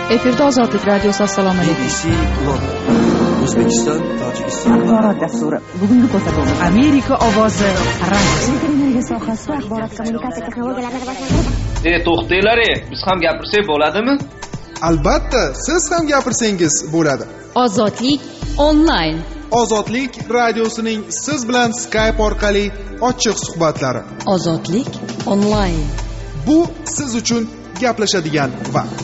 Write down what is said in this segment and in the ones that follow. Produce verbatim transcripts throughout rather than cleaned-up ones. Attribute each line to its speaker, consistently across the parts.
Speaker 1: Efirda Ozodlik radiosi. Assalomu alaykum.
Speaker 2: B B C London, O'zbekiston, Tojikiston.
Speaker 3: Axborot dasturi. Bugungi ko'rsatuvimiz
Speaker 1: Amerika ovozi radio.
Speaker 3: energiya sohasida axborot kommunikatsiya texnologiyalarini rivojlantirish.
Speaker 4: E, to'xtanglar, biz ham gapirsak bo'ladimi?
Speaker 5: Albatta, siz ham gapirsangiz bo'ladi.
Speaker 1: Ozodlik onlayn.
Speaker 5: Ozodlik radiosining siz bilan Skype orqali ochiq suhbatlari.
Speaker 1: Ozodlik onlayn.
Speaker 5: Bu siz uchun gaplashadigan vaqt.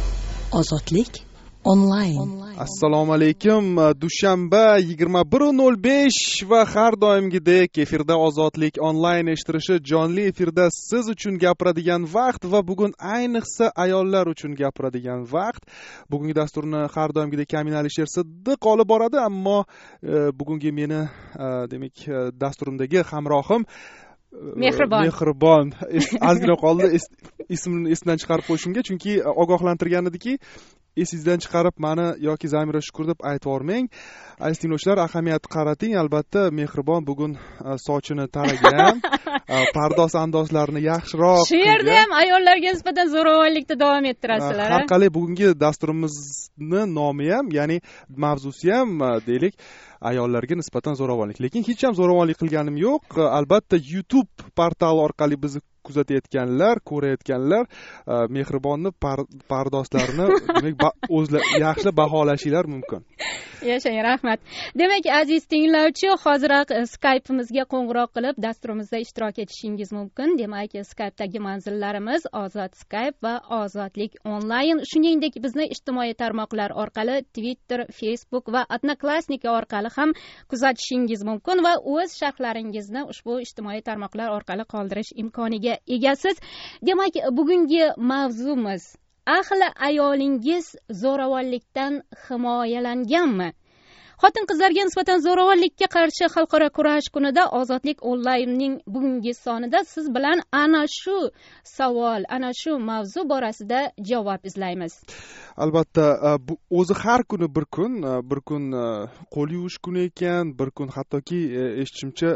Speaker 1: Ozodlik onlayn.
Speaker 5: Assalomu alaykum. Dushanba yigirma bir nol besh va har doimgidek efirda Ozodlik onlayn eshittirishi jonli efirda siz uchun gapiradigan vaqt va bugun ayniqsa ayollar uchun gapiradigan vaqt. Bugungi dasturni har doimgidek Kamin Alisher Siddiq olib boradi, ammo e, bugungi meni e, demak dasturimdagi hamrohim
Speaker 1: Mehribon.
Speaker 5: Mehribon. Ozgina qoldi ismini esdan chiqarib qo'yishimga, chunki ogohlantirgan ediki, esingizdan chiqarib mani yoki Zamira Shukur deb aytib yormang. Aziz tinglovchilar, ahamiyat qarating. Albatta, Mehribon bugun sochini taragan, pardoz andozlarini yaxshiroq.
Speaker 6: Shu yerda ham ayollarga nisbatan zo'ravonlikda davom ettirasizlar.
Speaker 5: Har qalay bugungi dasturimizni nomi ham, ya'ni mavzusi ham deylik, ayollarga nisbatan zo'ravonlik. Lekin hech ham zo'ravonlik qilganim yo'q. Albatta, YouTube portali orqali bizni kuzatayotganlar, ko'rayotganlar Mehribonni pardozlarini demak o'zlar yaxshi baholashinglar mumkin.
Speaker 6: Yashang, rahmat. Demak, aziz tinglovchi, hoziroq Skype'imizga qo'ng'iroq qilib dasturimizda ishtirok etishingiz mumkin. Demak, Skype'dagi manzillarimiz Ozod Skype va Ozodlik onlayn. Shuningdek, bizni ijtimoiy tarmoqlar orqali Twitter, Facebook va Odnoklassniki orqali ham kuzatishingiz mumkin va o'z sharhlaringizni ushbu ijtimoiy tarmoqlar orqali qoldirish imkoniga egasiz. Demak, bugungi mavzumiz: ahli ayolingiz zo'ravonlikdan himoyalanganmi? Xotin-qizlarga nisbatan zo'ravonlikka qarshi xalqaro kurash kunida Ozodlik onlaynning bugungi sonida siz bilan ana shu savol, ana shu mavzu borasida javob izlaymiz.
Speaker 5: Albatta, bu o'zi har kuni bir kun, bir kun qo'l yuvish kuni ekan, bir kun hattoki eshitishimcha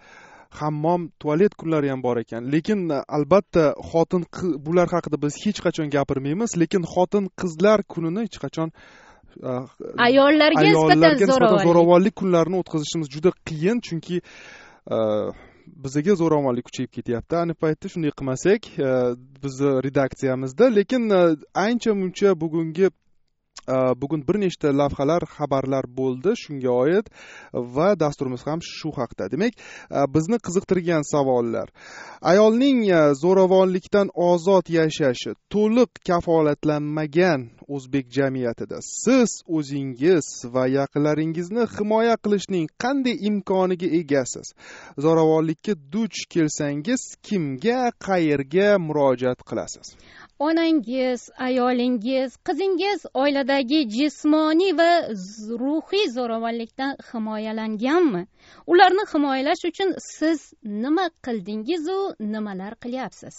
Speaker 5: hammom, tualet kunlari ham bor ekan. Lekin albatta xotin bular haqida biz hech qachon gapirmaymiz, lekin xotin qizlar kunini hech qachon
Speaker 6: ayollarga nisbatan
Speaker 5: zo'ravonlik kunlarini o'tkazishimiz juda qiyin, chunki bizga zo'ravonlik kuchayib ketyapti. Ayni paytda shunday qilmasak, bizni redaksiyamizda, lekin ancha muncha bugungi bugun bir nechta lavhalar, xabarlar bo'ldi shunga oid va dasturimiz ham shu haqda. Demak, bizni qiziqtirgan savollar: ayolning zo'ravonlikdan ozod yashashi to'liq kafolatlanmagan o'zbek jamiyatida siz o'zingiz va yaqinlaringizni himoya qilishning qanday imkoniga egasiz? Zo'ravonlikka duch kelsangiz kimga, qayerga murojaat qilasiz?
Speaker 6: Onangiz, ayolingiz, qizingiz oiladagi jismoniy va ruhiy zo'ravonlikdan himoyalanganmi? Ularni himoyalash uchun siz nima qildingiz u nimalar qilyapsiz?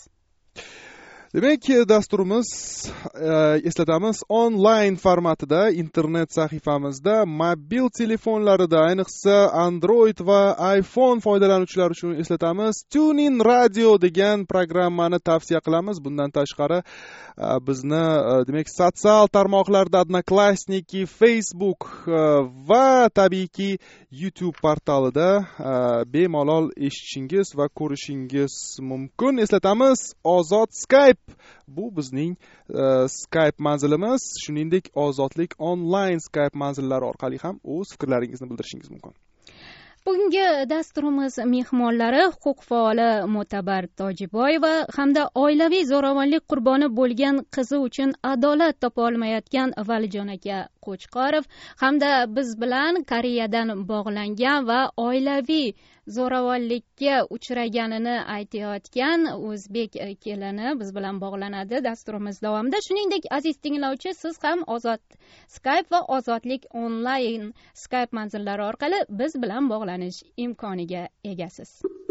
Speaker 5: Demak, dasturimiz eslatamiz, onlayn formatida internet sahifamizda, mobil telefonlarida, ayniqsa Android va iPhone foydalanuvchilari uchun eslatamiz, TuneIn Radio degan programmani tavsiya qilamiz. Bundan tashqari bizni demak sotsial tarmoqlarda Odnoklassniki, Facebook va tabiiyki YouTube portalida bemalol eshitishingiz va ko'rishingiz mumkin. Eslatamiz, Ozod Skype bu bizning uh, Skype manzilimiz. Shuningdek, Ozodlik onlayn Skype manzillari orqali ham o'z fikrlaringizni bildirishingiz mumkin.
Speaker 6: Bugungi dasturimiz mehmonlari huquq faoli Mo'tabar Tojiboyeva hamda oilaviy zo'ravonlik qurboni bo'lgan qizi uchun adolat topa olmayotgan Valijon aka Qo'chqorov hamda biz bilan Koreyadan bog'langan va oilaviy zo'ravonlikka uchraganini aytayotgan o'zbek kelini biz bilan bog'lanadi dasturimiz davomida. Shuningdek, aziz tinglovchi, siz ham Ozod Skype va Ozodlik onlayn Skype manzillari orqali biz bilan bog'lanish imkoniga egasiz.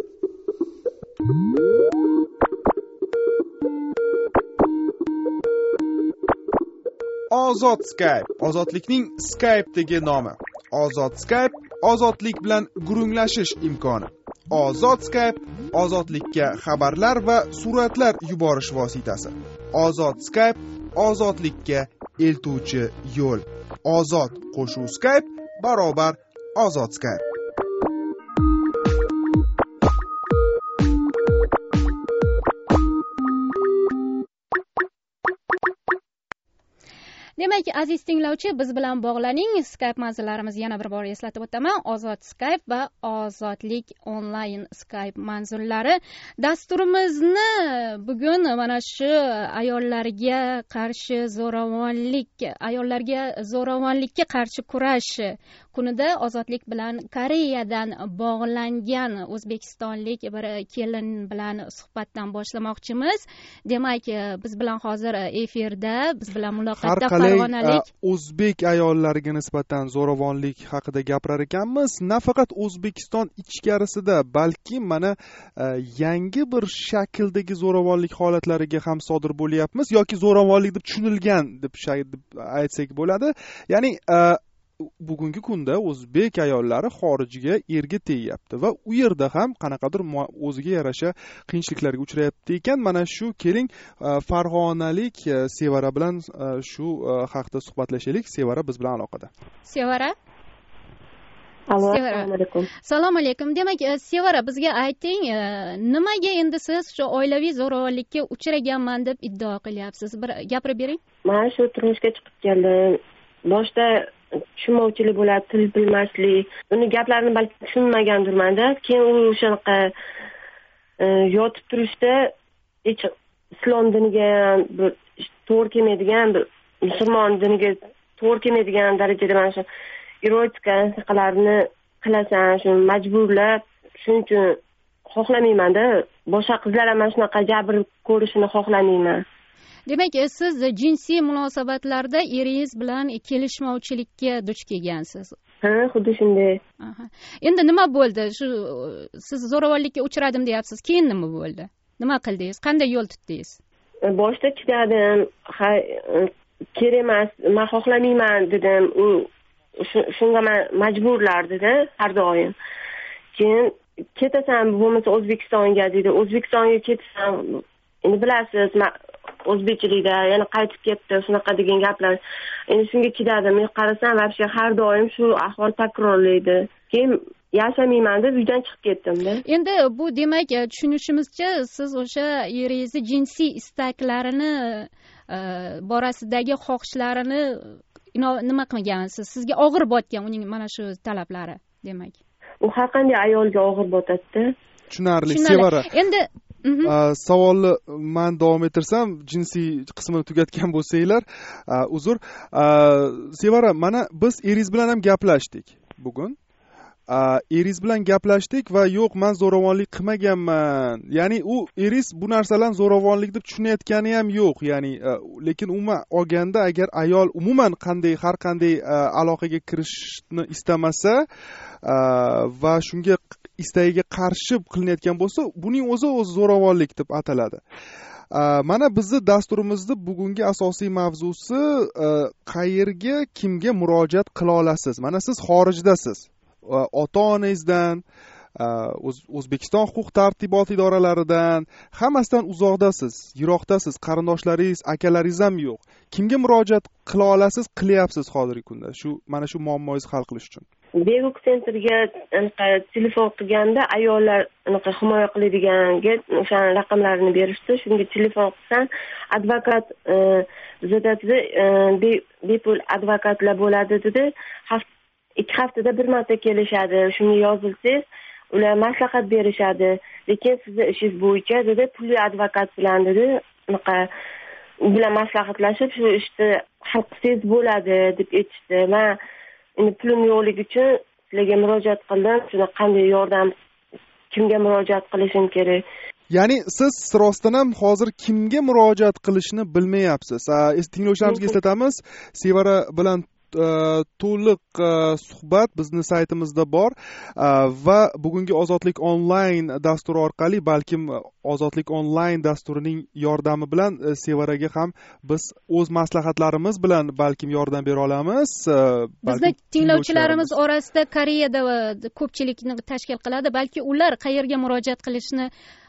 Speaker 5: Ozod Skype, ozodlikning Skype'dagi nomi. Ozod Skype, ozodlik bilan gurunglashish imkoni. Ozod Skype, ozodlikka xabarlar va suratlar yuborish vositasi. Ozod Skype, ozodlikka eltuvchi yo'l. Ozod qo'shuv Skype barobar ozod Skype.
Speaker 6: Demak, aziz tinglovchi, biz bilan bog'laning. Skype manzillarimizni yana bir bor eslatib o'taman. Ozod Skype va Ozodlik onlayn Skype manzillari. Dasturimizni bugun mana shu ayollarga qarshi zo'ravonlik, ayollarga zo'ravonlikka qarshi kurash kunida ozodlik bilan Koreyadan bog'langan o'zbekistonlik bir kelin bilan suhbatdan boshlamoqchimiz. Demak, biz bilan hozir efirda, biz bilan muloqotda Farg'onalik
Speaker 5: o'zbek ayollariga nisbatan zo'ravonlik haqida gapirar ekanmiz. Nafaqat O'zbekiston ichkarisida, balki mana yangi bir shakldagi zo'ravonlik holatlariga ham sodir bo'lyapmiz yoki zo'ravonlik deb tushunilgan deb aytsak bo'ladi. Ya'ni bugungi kunda o'zbek ayollari xorijga erga tegyapti va u yerda ham qanaqadir o'ziga yarasha qiyinchiliklarga uchrayapti ekan. Mana shu keling farg'onalik Sevara bilan shu haqda suhbatlashaylik. Sevara biz bilan aloqada.
Speaker 6: Sevara?
Speaker 3: Assalomu alaykum.
Speaker 6: Assalomu alaykum. Demak, Sevara, bizga ayting, nimaga endi siz shu oilaviy zo'ravonlikka uchraganman deb iddao qilyapsiz? Bir gapirib bering.
Speaker 3: Men shu turmushga chiqib keldim. Boshda tushunmovchilik bo'ladi, til bilmaslik. Uni gaplarini balki tushunmagandirman-da. Keyin u o'shanaqa yotib turishda hech islom diniga bir to'g'ri kelmaydigan, bir musulmon diniga to'g'ri kelmaydigan darajada mana shu erotika narsalarni qilasan, shu majburlab, shuning uchun xohlamayman-da. Boshqa qizlar ham mana shunaqa jabr ko'rishini xohlamayman.
Speaker 6: Demak, siz jinsiy munosabatlarda eringiz bilan kelishmovchilikka duch kelgansiz.
Speaker 3: Ha, xuddi shunday.
Speaker 6: Endi nima bo'ldi? Shu siz zo'ravonlikka uchradim deyapsiz. Keyin nima bo'ldi? Nima qildingiz? Qanday yo'l tutdingiz?
Speaker 3: Boshda chidadim. Kerak emas, men xohlamayman dedim. U shunga majburlardi-da har doim. Keyin ketasan, bo'lmasa O'zbekistonga dedi. O'zbekistonga ketsam, endi bilasiz, o'zbekchilikda yana qaytib ketdi, shunaqa degan gaplar. Endi shunga chidadim. Men qarasam, вообще har doim shu ahvol takrorlaydi. Keyin yashamayman deb uydan chiqib ketdim-da.
Speaker 6: Endi bu demak, tushunishimizcha, siz o'sha eringizni jinsiy istaklarini borasidagi xohishlarini nima qilgansiz? Sizga og'ir botgan uning mana shu talablari, demak.
Speaker 3: U har qanday ayolga og'ir botadi-da.
Speaker 5: Tushunarli, Sevara.
Speaker 6: Endi
Speaker 5: savolni men davom ettirsam, jinsiy qismini tugatgan bo'lsanglar, uzr. Sevara, mana biz eringiz bilan ham gaplashdik bugun. Eringiz bilan gaplashdik va yo'q, men zo'ravonlik qilmaganman. Ya'ni u eringiz bu narsalarni zo'ravonlik deb tushunayotgani ham yo'q. Ya'ni lekin umuman olganda, agar ayol umuman qanday har qanday aloqaga kirishni istamasa va shunga istagiga qarshi qilinayotgan bo'lsa, buning o'zi o'zi zo'ravonlik deb ataladi. Mana bizni dasturimizda bugungi asosiy mavzusi qayerga, kimga murojaat qila olasiz? Mana siz xorijdasiz. Ota-onangizdan, O'zbekiston huquq-tartibot idoralaridan, hammasidan uzoqdasiz, yiroqdasiz, qarindoshlaringiz, akalaringiz ham yo'q. Kimga murojaat qila olasiz, qilyapsiz hozirgi kunda? Shu mana shu muammongizni hal qilish uchun.
Speaker 3: Beguk sentrga telefon qilganda ayollar anaqa himoya qiladiganiga o'sha raqamlarini berishdi. Shunga telefon qilsam, advokat bizda bepul advokatlar bo'ladi dedi. ikki haftada bir marta kelishadi. Shunga yozilsangiz, ular maslahat berishadi. Lekin sizning ishingiz bo'yicha dedi, pulli advokat bilan dedi, anaqa u bilan maslahatlashib, shu ishni hal qilsangiz bo'ladi deb aytishdi. Men endi pulim yo'qligi uchun sizlarga murojaat qildim. Shuna qanday yordam, kimga murojaat qilishim kerak?
Speaker 5: Ya'ni siz rostdan ham hozir kimga murojaat qilishni bilmayapsiz. Tinglovchilarimizga eslatamiz, Sevara bilan to'liq suhbat bizni saytimizda bor va bugungi Ozodlik onlayn dasturi orqali, balkim Ozodlik onlayn dasturining yordami bilan Sevaraga ham biz o'z maslahatlarimiz bilan balkim yordam bera olamiz.
Speaker 6: Bizni tinglovchilarimiz orasida Koreyada ko'pchilikni tashkil qiladi, balki ular qayerga murojaat qilishni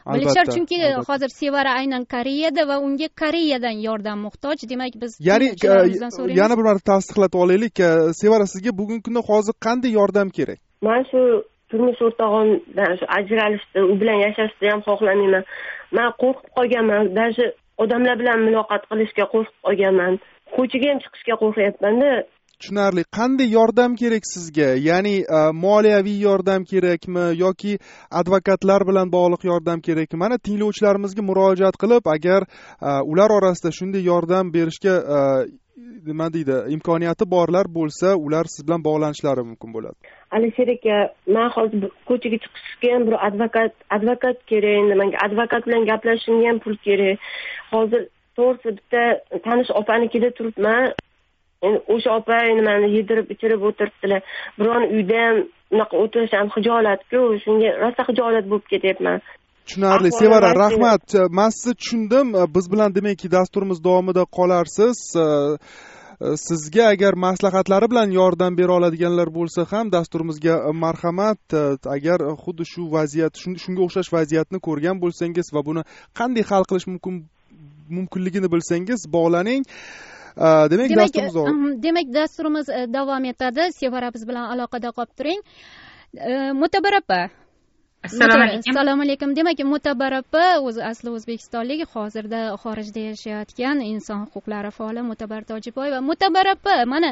Speaker 6: bilishar, chunki hozir Sevara aynan Koreyada va unga Koreyadan yordam muhtoj. Demak, biz
Speaker 5: ya'ni yana bir marta tasdiqlatib olaylik. Sevara, sizga bugungi kunda hozir qanday yordam kerak?
Speaker 3: Men shu turmush o'rtog'imdan shu ajralishni, u bilan yashashni ham xohlamayman. Men qo'rqib qolganman. Даже odamlar bilan muloqot qilishga qo'rqib qolganman. Ko'chaga ham chiqishga qo'rqyapman-da.
Speaker 5: Tushunarli. Qanday yordam kerak sizga? Ya'ni moliyaviy yordam kerakmi yoki advokatlar bilan bog'liq yordam kerakmi? Mana tinglovchilarimizga murojaat qilib, agar ular orasida shunday yordam berishga nima deydi, imkoniyati borlar bo'lsa, ular siz bilan bog'lanishlari mumkin bo'ladi.
Speaker 3: Alisher aka, men hozir ko'chaga chiqishga ham bir advokat, advokat kerak. Menga advokat bilan gaplashishga ham pul kerak. Hozir to'g'risi bitta tanish opanikida turibman. Endi o'sha opa nimani yedirib ichirib o'tiribdilar. Biron uyda ham unaqa o'tirish ham xijolat-ku, shunga rosa xijolat bo'lib ketyapman.
Speaker 5: Tushunarli. Sevara, rahmat. Men sizni tushundim. Biz bilan demakki dasturimiz davomida qolarsiz. Sizga agar maslahatlari bilan yordam bera oladiganlar bo'lsa ham dasturimizga marhamat. Agar xuddi shu vaziyat, shunga o'xshash vaziyatni ko'rgan bo'lsangiz va buni qanday hal qilish mumkin mumkinligini bilsangiz bog'laning. Demak, dasturimiz
Speaker 6: demak dasturimiz davom etadi. Sevara biz bilan aloqada qolib turing. Mutabar opa.
Speaker 7: Assalomu alaykum.
Speaker 6: Assalomu alaykum. Demak, Mutabar opa o'zi asli o'zbekistonlik, hozirda xorijda yashayotgan inson huquqlari faoli Mutabar Tojiboyeva. Mutabar opa, mana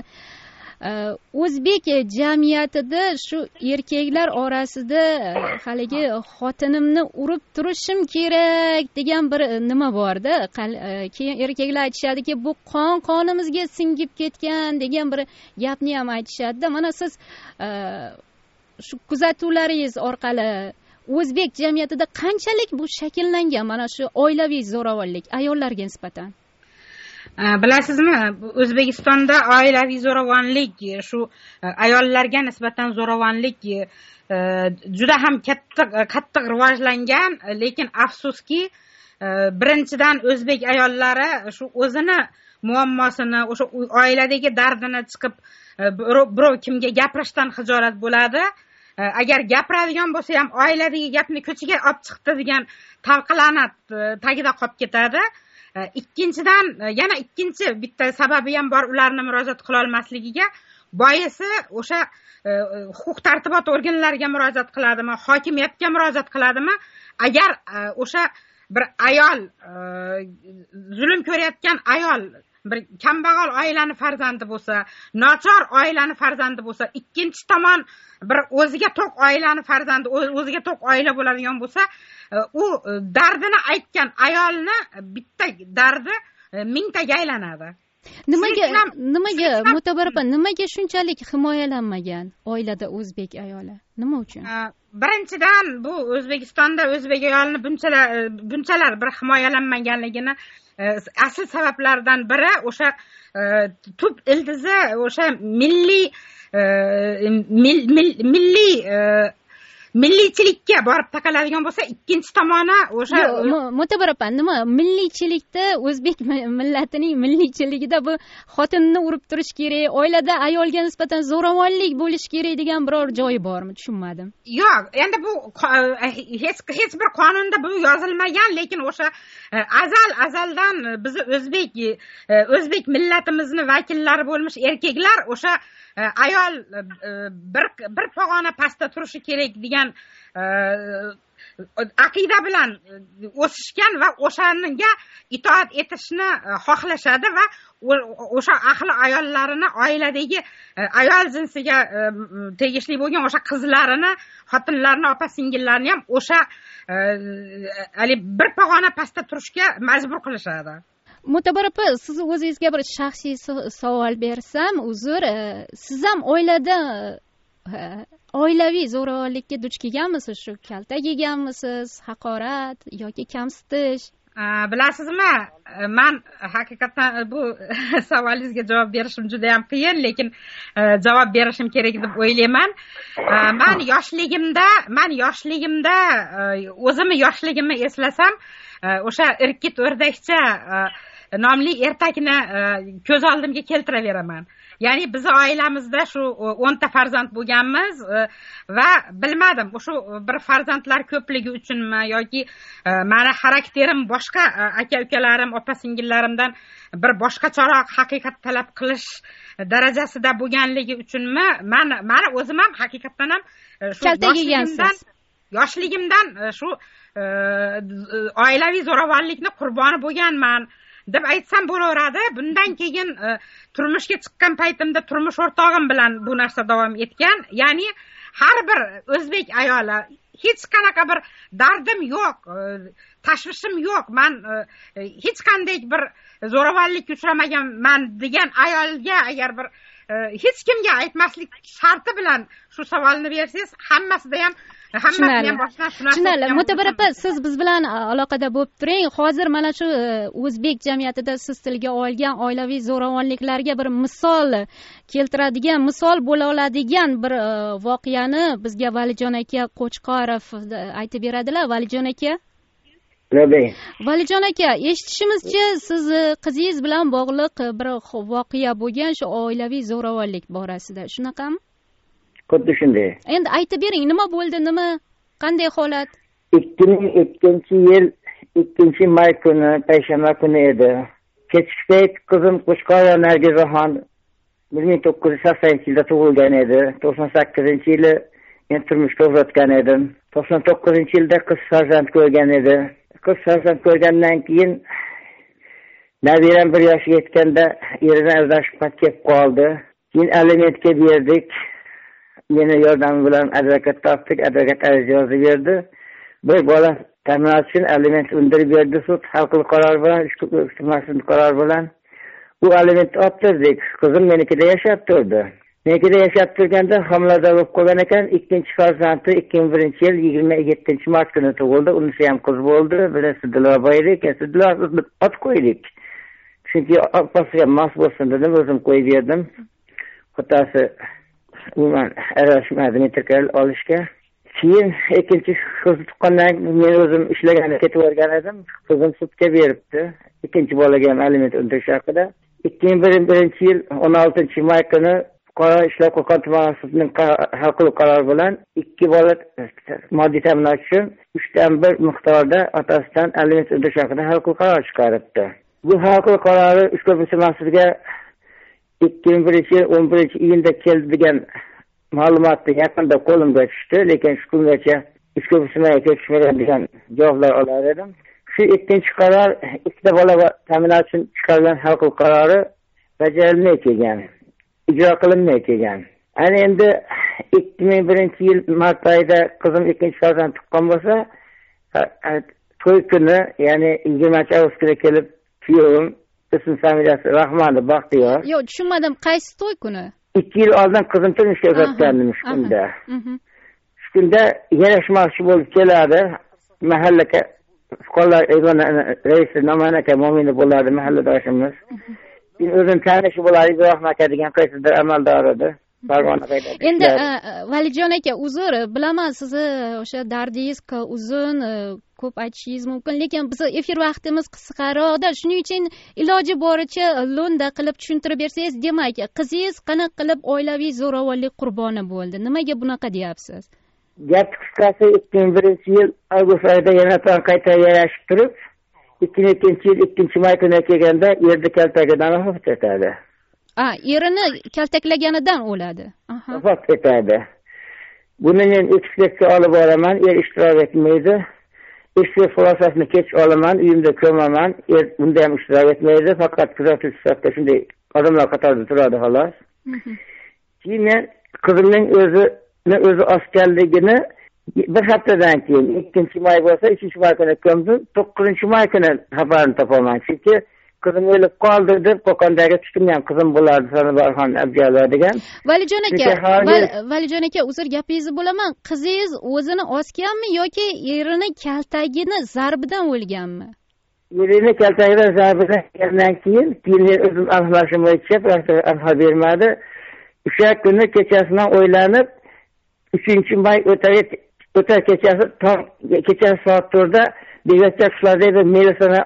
Speaker 6: o'zbek jamiyatida shu erkaklar orasida haligi xotinimni urib turishim kerak degan bir nima borda. Keyin erkaklar aytishadiki, bu qon qonimizga singib ketgan degan bir gapni ham aytishadi. Mana siz shu kuzatuvlaringiz orqali o'zbek jamiyatida qanchalik bu shakllangan mana shu oilaviy zo'ravonlik ayollarga nisbatan?
Speaker 7: Bilasizmi, O'zbekistonda oilaviy zo'ravonlik, shu ayollarga nisbatan zo'ravonlik juda ham katta qattiq rivojlangan, lekin afsuski birinchidan o'zbek ayollari shu o'zini muammosini, o'sha oiladagi dardini chiqib birov kimga gapirishdan xijolat bo'ladi. Agar gapiradigan bo'lsa ham oiladagi gapni ko'chaga olib chiqdi degan talqilonat tagida qolib ketadi. Ikkinchidan, yana ikkinchi bitta sababi ham bor ularni murojaat qila olmasligiga. Boisi o'sha huquq tartibot organlariga murojaat qiladimi, hokimiyatga murojaat qiladimi? Agar o'sha bir ayol, zulm ko'rayotgan ayol bir kambag'al oilani farzandi bo'lsa, nochor oilani farzandi bo'lsa, ikkinchi tomon bir o'ziga to'q oilani farzandi, o'ziga to'q oila bo'ladigan bo'lsa, u dardini aytgan ayolni bitta dardi mingtaga aylanadi.
Speaker 6: Nimaga nimaga Mutabar opa, nimaga shunchalik himoyalanmagan oilada o'zbek ayoli? Nima uchun?
Speaker 7: Birinchidan, bu O'zbekistonda o'zbek ayolini bunchalar bunchalar bir himoyalanmaganligini asl sabablardan biri o'sha tub ildizi o'sha milliy milliy milliychilikka borib taqaladigan bo'lsa, ikkinchi tomoni o'sha
Speaker 6: Mutabar opa, nima milliychilikda, o'zbek millatining milliychiligida bu xotinni urib turish kerak, oilada ayolga nisbatan zo'ravonlik bo'lish kerak degan biror joyi bormi? Tushunmadim.
Speaker 7: Yo'q, endi bu hech hech bir qonunda bu yozilmagan, lekin o'sha azal azaldan biz o'zbek o'zbek millatimizni vakillari bo'lmish erkaklar o'sha ayol bir bir pog'ona pastda turishi kerak degan aqida bilan o'sishgan va o'shanga itoat etishni xohlashadi va o'sha ahli ayollarini, oiladagi ayol jinsiga tegishli bo'lgan o'sha qizlarini, xotinlarini, opa singillarini ham o'sha hali bir pog'ona pastda turishga majbur qilishadi.
Speaker 6: Mutabar opa, siz o'zingizga bir shaxsiy savol bersam, uzr, siz ham oilada oilaviy zo'ravonlikka duch kelganmisiz? Shu kaltak yeganmisiz, haqorat yoki kamsitish?
Speaker 7: Bilasizmi, men haqiqatan bu savolingizga javob berishim juda ham qiyin, lekin javob berishim kerak deb o'ylayman. Men yoshligimda, men yoshligimda o'zimni yoshligimni eslasam, o'sha irkit o'rdakcha nomli ertakni ko'z oldimga keltiraveraman. ya'ni bizni oilamizda shu o'nta farzand bo'lganmiz va bilmadim shu bir farzandlar ko'pligi uchunmi yoki mani xarakterim boshqa aka ukalarim opa singillarimdan bir boshqacharoq haqiqat talab qilish darajasida bo'lganligi uchunmi man mani o'zim ham haqiqatdan ham shu yoshligimdan yoshligimdan shu oilaviy zo'ravonlikni qurboni bo'lganman deb aytsam bo'laveradi. Bundan keyin turmushga chiqqan paytimda turmush o'rtog'im bilan bu narsa davom etgan. Ya'ni har bir o'zbek ayoli hech qanaqa bir dardim yo'q, tashvishim yo'q, men hech qanday bir zo'ravonlikka uchramaganman degan ayolga agar bir hech kimga aytmaslik sharti bilan shu savolni bersangiz, hammasida ham
Speaker 6: tushunarli. Mo'tabar opa, siz biz bilan aloqada bo'lib turing. Hozir mana shu o'zbek jamiyatida siz tilga olgan oilaviy zo'ravonliklarga bir misol keltiradigan, misol bo'la oladigan bir voqeani bizga Valijon aka Qo'chqorov aytib beradilar. Valijon aka, Valijon aka, eshitishimizcha siz qizingiz bilan bog'liq bir voqea bo'lgan shu oilaviy zo'ravonlik borasida, shunaqami?
Speaker 8: Xuddi shunday.
Speaker 6: Endi aytib bering, nima bo'ldi, nima, qanday holat?
Speaker 8: ikki ming ikkinchi yil ikkinchi may kuni, payshanba kuni edi. Kechki payt qizim Qo'chqorov Nargizaxon bir ming to'qqiz yuz saksoninchi yilda tug'ilgan edi. to'qson sakkizinchi yili men turmushga uzatgan edim. to'qson to'qqizinchi yilda qiz farzand ko'rgan edi. Qiz farzand ko'rgandan keyin nabiram bir yoshga yetganda eridan ajrashib ketib qoldi. Keyin alimentga berdik. Meni yordamim bilan advokat topdik, advokat ariza yozib berdi. Bir bola ta'minot uchun aliment undirib berdi sud haqli qaror bilan, ishtimosini qaror bilan. Bu alimentni olib qizim menikida yashab turdi. Menikida yashab turganda homilador bo'lib qolgan ekan. Ikkinchi farzandi ikki ming birinchi yil yigirma yettinchi mart kuni tug'ildi. Unisi ham qiz bo'ldi. Birisi Dilorboy ekan. Dilorboy ot qo'ydik. Chunki opasiga mos bo'lsin dedim, o'zim qo'yib berdim. Xotasi umuman aralashmadim interkal olishga. Keyin ikkinchi qiz tuqqandan men o'zim ishlagan ketib o'rgan edim. Qizim sudga beribdi. Ikkinchi bolaga ham aliment undirish haqida. ikki ming birinchi yil o'n oltinchi may kuni Qora ishlab qo'ygan tuman sudining haqli qarori bilan ikki bola moddiy ta'minot uchun uchdan bir miqdorda otasidan aliment undirish haqida haqli qaror chiqaribdi. Bu haqli qarori ushbu mas'ulga ikki ming birinchi yil o'n birinchi iyunda keldi degan ma'lumotni yaqinda qo'limga tushdi, lekin shu kungacha ushbu mas'ulga kelishmagan degan javoblar olar edim. Shu ikkinchi qaror ikkita bola ta'minot uchun chiqarilgan haqli qarori bajarilmay kelgan, ijro qilinmay kelgan. Ana endi ikki ming birinchi yil mart oyida qizim ikkinchi farzand tuqqan bo'lsa, to'y kuni, ya'ni yigirmanchi avgustga kelib kuyovim ism familiyasi Rahmonov Baxtiyor.
Speaker 6: Yo'q, tushunmadim, qaysi to'y kuni?
Speaker 8: ikki yil oldin qizim turmushga uzatgandim shu kunda. Shu kunda yarashmoqchi bo'lib keladi. Mahallaga fuqarolar yig'ini raisi Noman aka Mo'minov bo'ladi, mahalladoshimiz. Men o'zim tanishi bo'ladi, Ibrohim aka degan qaysidir amaldor edi.
Speaker 6: Endi Valijon aka, uzr, bilaman sizni o'sha dardingiz uzun, ko'p aytishingiz mumkin, lekin biz efir vaqtimiz qisqaroqda, shuning uchun iloji boricha lo'nda qilib tushuntirib bersangiz. Demak, qizingiz qanaqa qilib oilaviy zo'ravonlik qurboni bo'ldi? Nimaga bunaqa deyapsiz?
Speaker 8: Gap qisqasi ikki ming birinchi yil avgust oyida yana qayta yarashib turib, ikki ming ikkinchi yil ikkinchi may kuni kelganda yerda kaltagidan vafot etadi.
Speaker 6: A, erini kaltaklaganidan o'ladi.
Speaker 8: Vafot etadi. Buni men ekspertga olib boraman, er ishtirok etmaydi. Ekspert xulosasini kech olaman, uyimda ko'maman, er bunda ham ishtirok etmaydi, faqat kuzatuvchi sifatida shunday odamlar qatorida turadi xolos. Keyin men qizimning o'zi o'zi osganligini bir haftadan keyin ikkinchi may bo'lsa, uchinchi may kuni ko'mdim, to'qqizinchi may kuni xabarini topaman. Chunki qizim o'lib qoldi deb Qo'qondagi tushungan qizim bo'lardi, Sanobarxon Abjalo degan.
Speaker 6: Valijon aka, Valijon aka, uzr gapingizni bo'laman. Qizingiz o'zini osganmi yoki erini kaltagini zarbidan o'lganmi?
Speaker 8: Erini kaltagidan zarbidan kelgandan keyin, keyin o'zim aniqlashim bo'yicha aniqlab bermadi. O'sha kuni kechasidan o'ylanib, uchinchi may o'tar o'tar kechasi tong kechasi soat to'rtda Begatcha qishlardagi milisani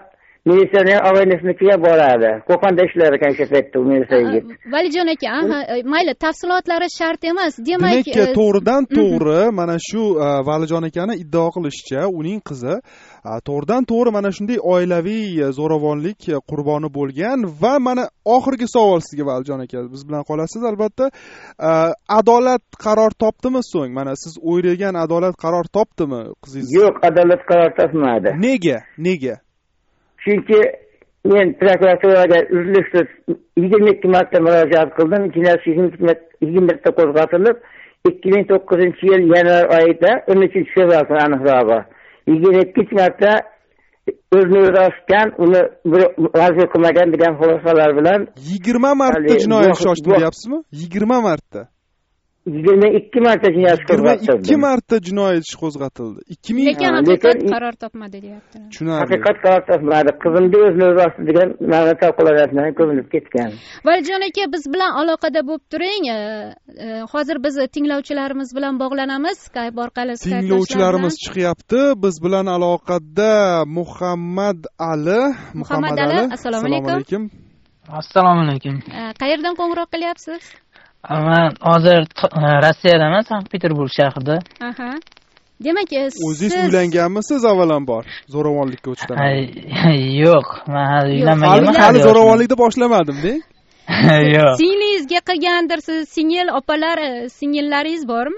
Speaker 8: militsiyaning og'aynisinikiga boradi. Qo'qonda ishlar ekan o'sha paytda u militsiya yigit.
Speaker 6: Valijon aka, aha, mayli, tafsilotlari shart emas. Demak,
Speaker 5: demak to'g'ridan to'g'ri mana shu Valijon akani iddao qilishicha, uning qizi to'g'ridan to'g'ri mana shunday oilaviy zo'ravonlik qurboni bo'lgan va mana oxirgi savol sizga Valijon aka, biz bilan qolasiz albatta. Adolat qaror topdimi so'ng? Mana siz o'ylagan adolat qaror topdimi qizingiz?
Speaker 8: Yo'q, adolat qaror topmadi.
Speaker 5: Nega? Nega?
Speaker 8: Chunki men prokuraturaga uzluksiz yigirma ikki marta murojaat qildim. Jinoyat yigirma birta qo'zg'atilib, ikki ming to'qqizinchi yil yanvar oyida o'n uchinchi fevral aniqrog'i yigirma ikki marta o'zini o'zi osgan, uni vazir qilmagan degan xulosalar bilan
Speaker 5: yigirma marta jinoyat ishi ochdi deyapsizmi? yigirma marta.
Speaker 8: yigirma ikki marta jinoyat ishi qo'zg'atildi.
Speaker 5: yigirma ikki marta jinoyat ishi qo'zg'atildi. ikki ming
Speaker 6: lekin haqiqat qaror topmadi deyapti.
Speaker 5: Tushunarli.
Speaker 8: Haqiqat qaror topmadi. Qizimni o'zini o'zi osdi degan ma'lumotlar qo'llardan ko'rinib ketgan.
Speaker 6: Valijon aka, biz bilan aloqada bo'lib turing. Hozir biz tinglovchilarimiz bilan bog'lanamiz Skype orqali.
Speaker 5: Tinglovchilarimiz chiqyapti. Biz bilan aloqada Muhammad Ali.
Speaker 6: Muhammad Ali, assalomu alaykum.
Speaker 9: Assalomu alaykum.
Speaker 6: Qayerdan qo'ng'iroq qilyapsiz?
Speaker 9: Men hozir Rossiyadaman, Sankt-Peterburg shahrida.
Speaker 6: Aha. Demak, siz
Speaker 5: o'zingiz uylanganmisiz avvalambor? Zo'ravonlikka o'tishdan?
Speaker 9: Yo'q, men hali uylanmaganman.
Speaker 5: Hali zo'ravonlikni boshlamadim-da.
Speaker 9: Yo'q.
Speaker 6: Singlingizga qilgandirsiz, singil opalar, singillaringiz bormi?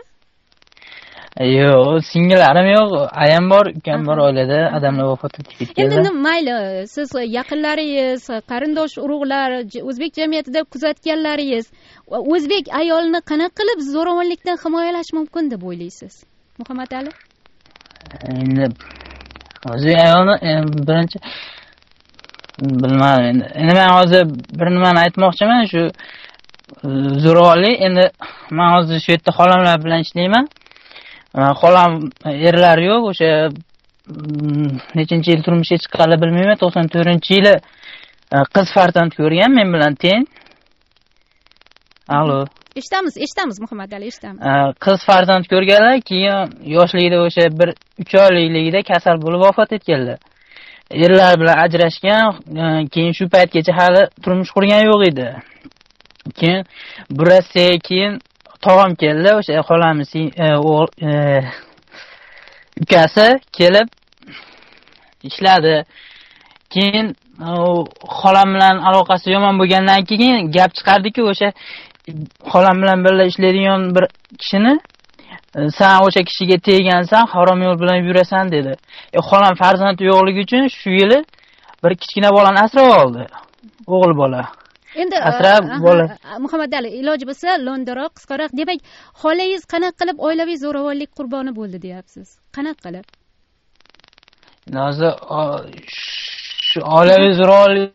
Speaker 9: Yo'q, singillarim yo'q, ayam bor, ukam bor, oilada odamlar vafot etib ketgan.
Speaker 6: Endi mayli, siz yaqinlaringiz, qarindosh urug'lar, o'zbek jamiyatida kuzatganlaringiz o'zbek ayolini qanaqa qilib zo'ravonlikdan himoyalash mumkin deb o'ylaysiz, Muhammad Ali?
Speaker 9: Endi o'zbek ayolni birinchi bilmadim endi. Endi men hozir bir nimani aytmoqchiman, shu zo'ravonlik. Endi men hozir shu yerda xolamlar bilan ishlayman. Xolam erlari yo'q, o'sha nechinchi yil turmushga chiqqanini bilmayman. to'qson to'rtinchi yili qiz farzand ko'rgan, men bilan teng. Allo.
Speaker 6: Eshitamiz, eshitamiz Muhammad Ali, eshitamiz.
Speaker 9: Qiz farzand ko'rganlar, keyin yoshligida o'sha bir uch oylikligida kasal bo'lib vafot etganlar. Erlar bilan ajrashgan, keyin shu paytgacha hali turmush qurgan yo'q edi. Keyin bu Rossiyaga keyin tog'am keldi, o'sha xolamiz ukasi kelib ishladi. Keyin xolam bilan aloqasi yomon bo'lgandan keyin gap chiqardiki, o'sha xolam bilan birga ishlaydigan bir kishini sen o'sha kishiga teggansan, harom yo'l bilan yurasan dedi. E xolam farzand yo'qligi uchun shu yili bir kichkina bolani asrab oldi. O'g'il bola.
Speaker 6: Endi
Speaker 9: asrab bola.
Speaker 6: Muhammad Ali, iloji bo'lsa lo'ndaroq, qisqaroq. Demak, xolangiz qanaqa qilib oilaviy zo'ravonlik qurboni bo'ldi deyapsiz? Qanaqa qilib?
Speaker 9: Hozir shu oilaviy zo'ravonlik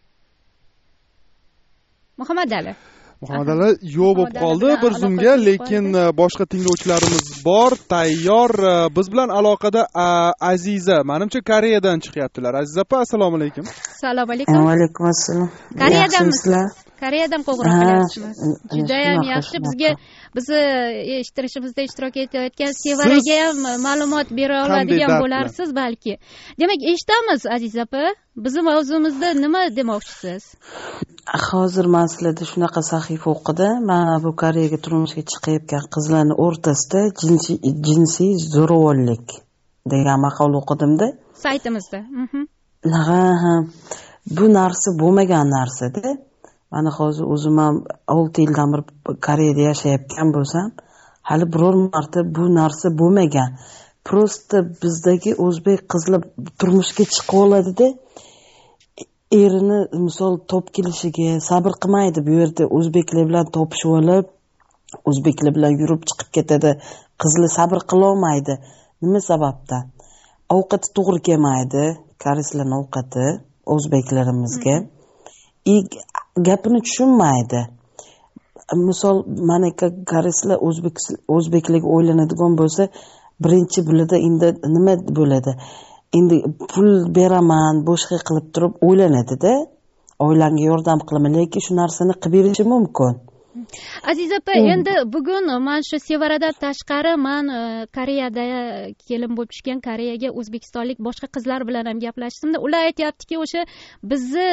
Speaker 6: Muhammad Ali
Speaker 5: Muhammad Ali yo'q bo'lib qoldi bir zumga, lekin boshqa tinglovchilarimiz bor, tayyor. Biz bilan aloqada Aziza, menimcha Koreyadan chiqyaptilar. Aziza opa, assalomu alaykum.
Speaker 6: Assalomu alaykum.
Speaker 10: Va alaykum assalom.
Speaker 6: Koreyadanmisizlar? Koreyadan qo'ng'iroq qilyapsizmi? Juda ham yaxshi. Bizga bizni eshittirishimizda ishtirok etayotgan Sevaraga ham ma'lumot bera oladigan bo'larsiz balki. Demak, eshitamiz Aziza opa. Bizning mavzumizda nima demoqchisiz?
Speaker 10: Hozir men sizlarda shunaqa sahifa o'qidim. Men bu Koreyaga turmushga chiqayotgan qizlarning o'rtasida jinsiy jinsiy zo'ravonlik degan maqola o'qidim-da
Speaker 6: saytimizda.
Speaker 10: Ha, bu narsa bo'lmagan narsa-da. Mana hozir o'zim ham olti yildan beri Koreyada yashayotgan bo'lsam, hali biror marta bu narsa bo'lmagan. Prosta bizdagi o'zbek qizlar turmushga chiqib oladi-da, erini misol top kelishiga sabr qilmaydi. Bu yerda o'zbeklar bilan topishib olib, o'zbeklar bilan yurib chiqib ketadi. Qizlar sabr qila olmaydi. Nima sababdan? Ovqati to'g'ri kelmaydi, koreyslarning ovqati o'zbeklarimizga. I gapini tushunmaydi. Misol mana koreyslar o'zbek o'zbeklarga o'ylanadigan bo'lsa, birinchi bo'ladi, endi nima bo'ladi? Endi pul beraman, boshqa qilib turib o'ylanadi-da, oilamga yordam qilaman, lekin shu narsani qilib berishi mumkin.
Speaker 6: aziz opa, endi bugun man shu Sevaradan tashqari man Koreyada kelin bo'lib tushgan Koreyaga o'zbekistonlik boshqa qizlar bilan ham gaplashdim. Ular aytayaptiki, o'sha bizni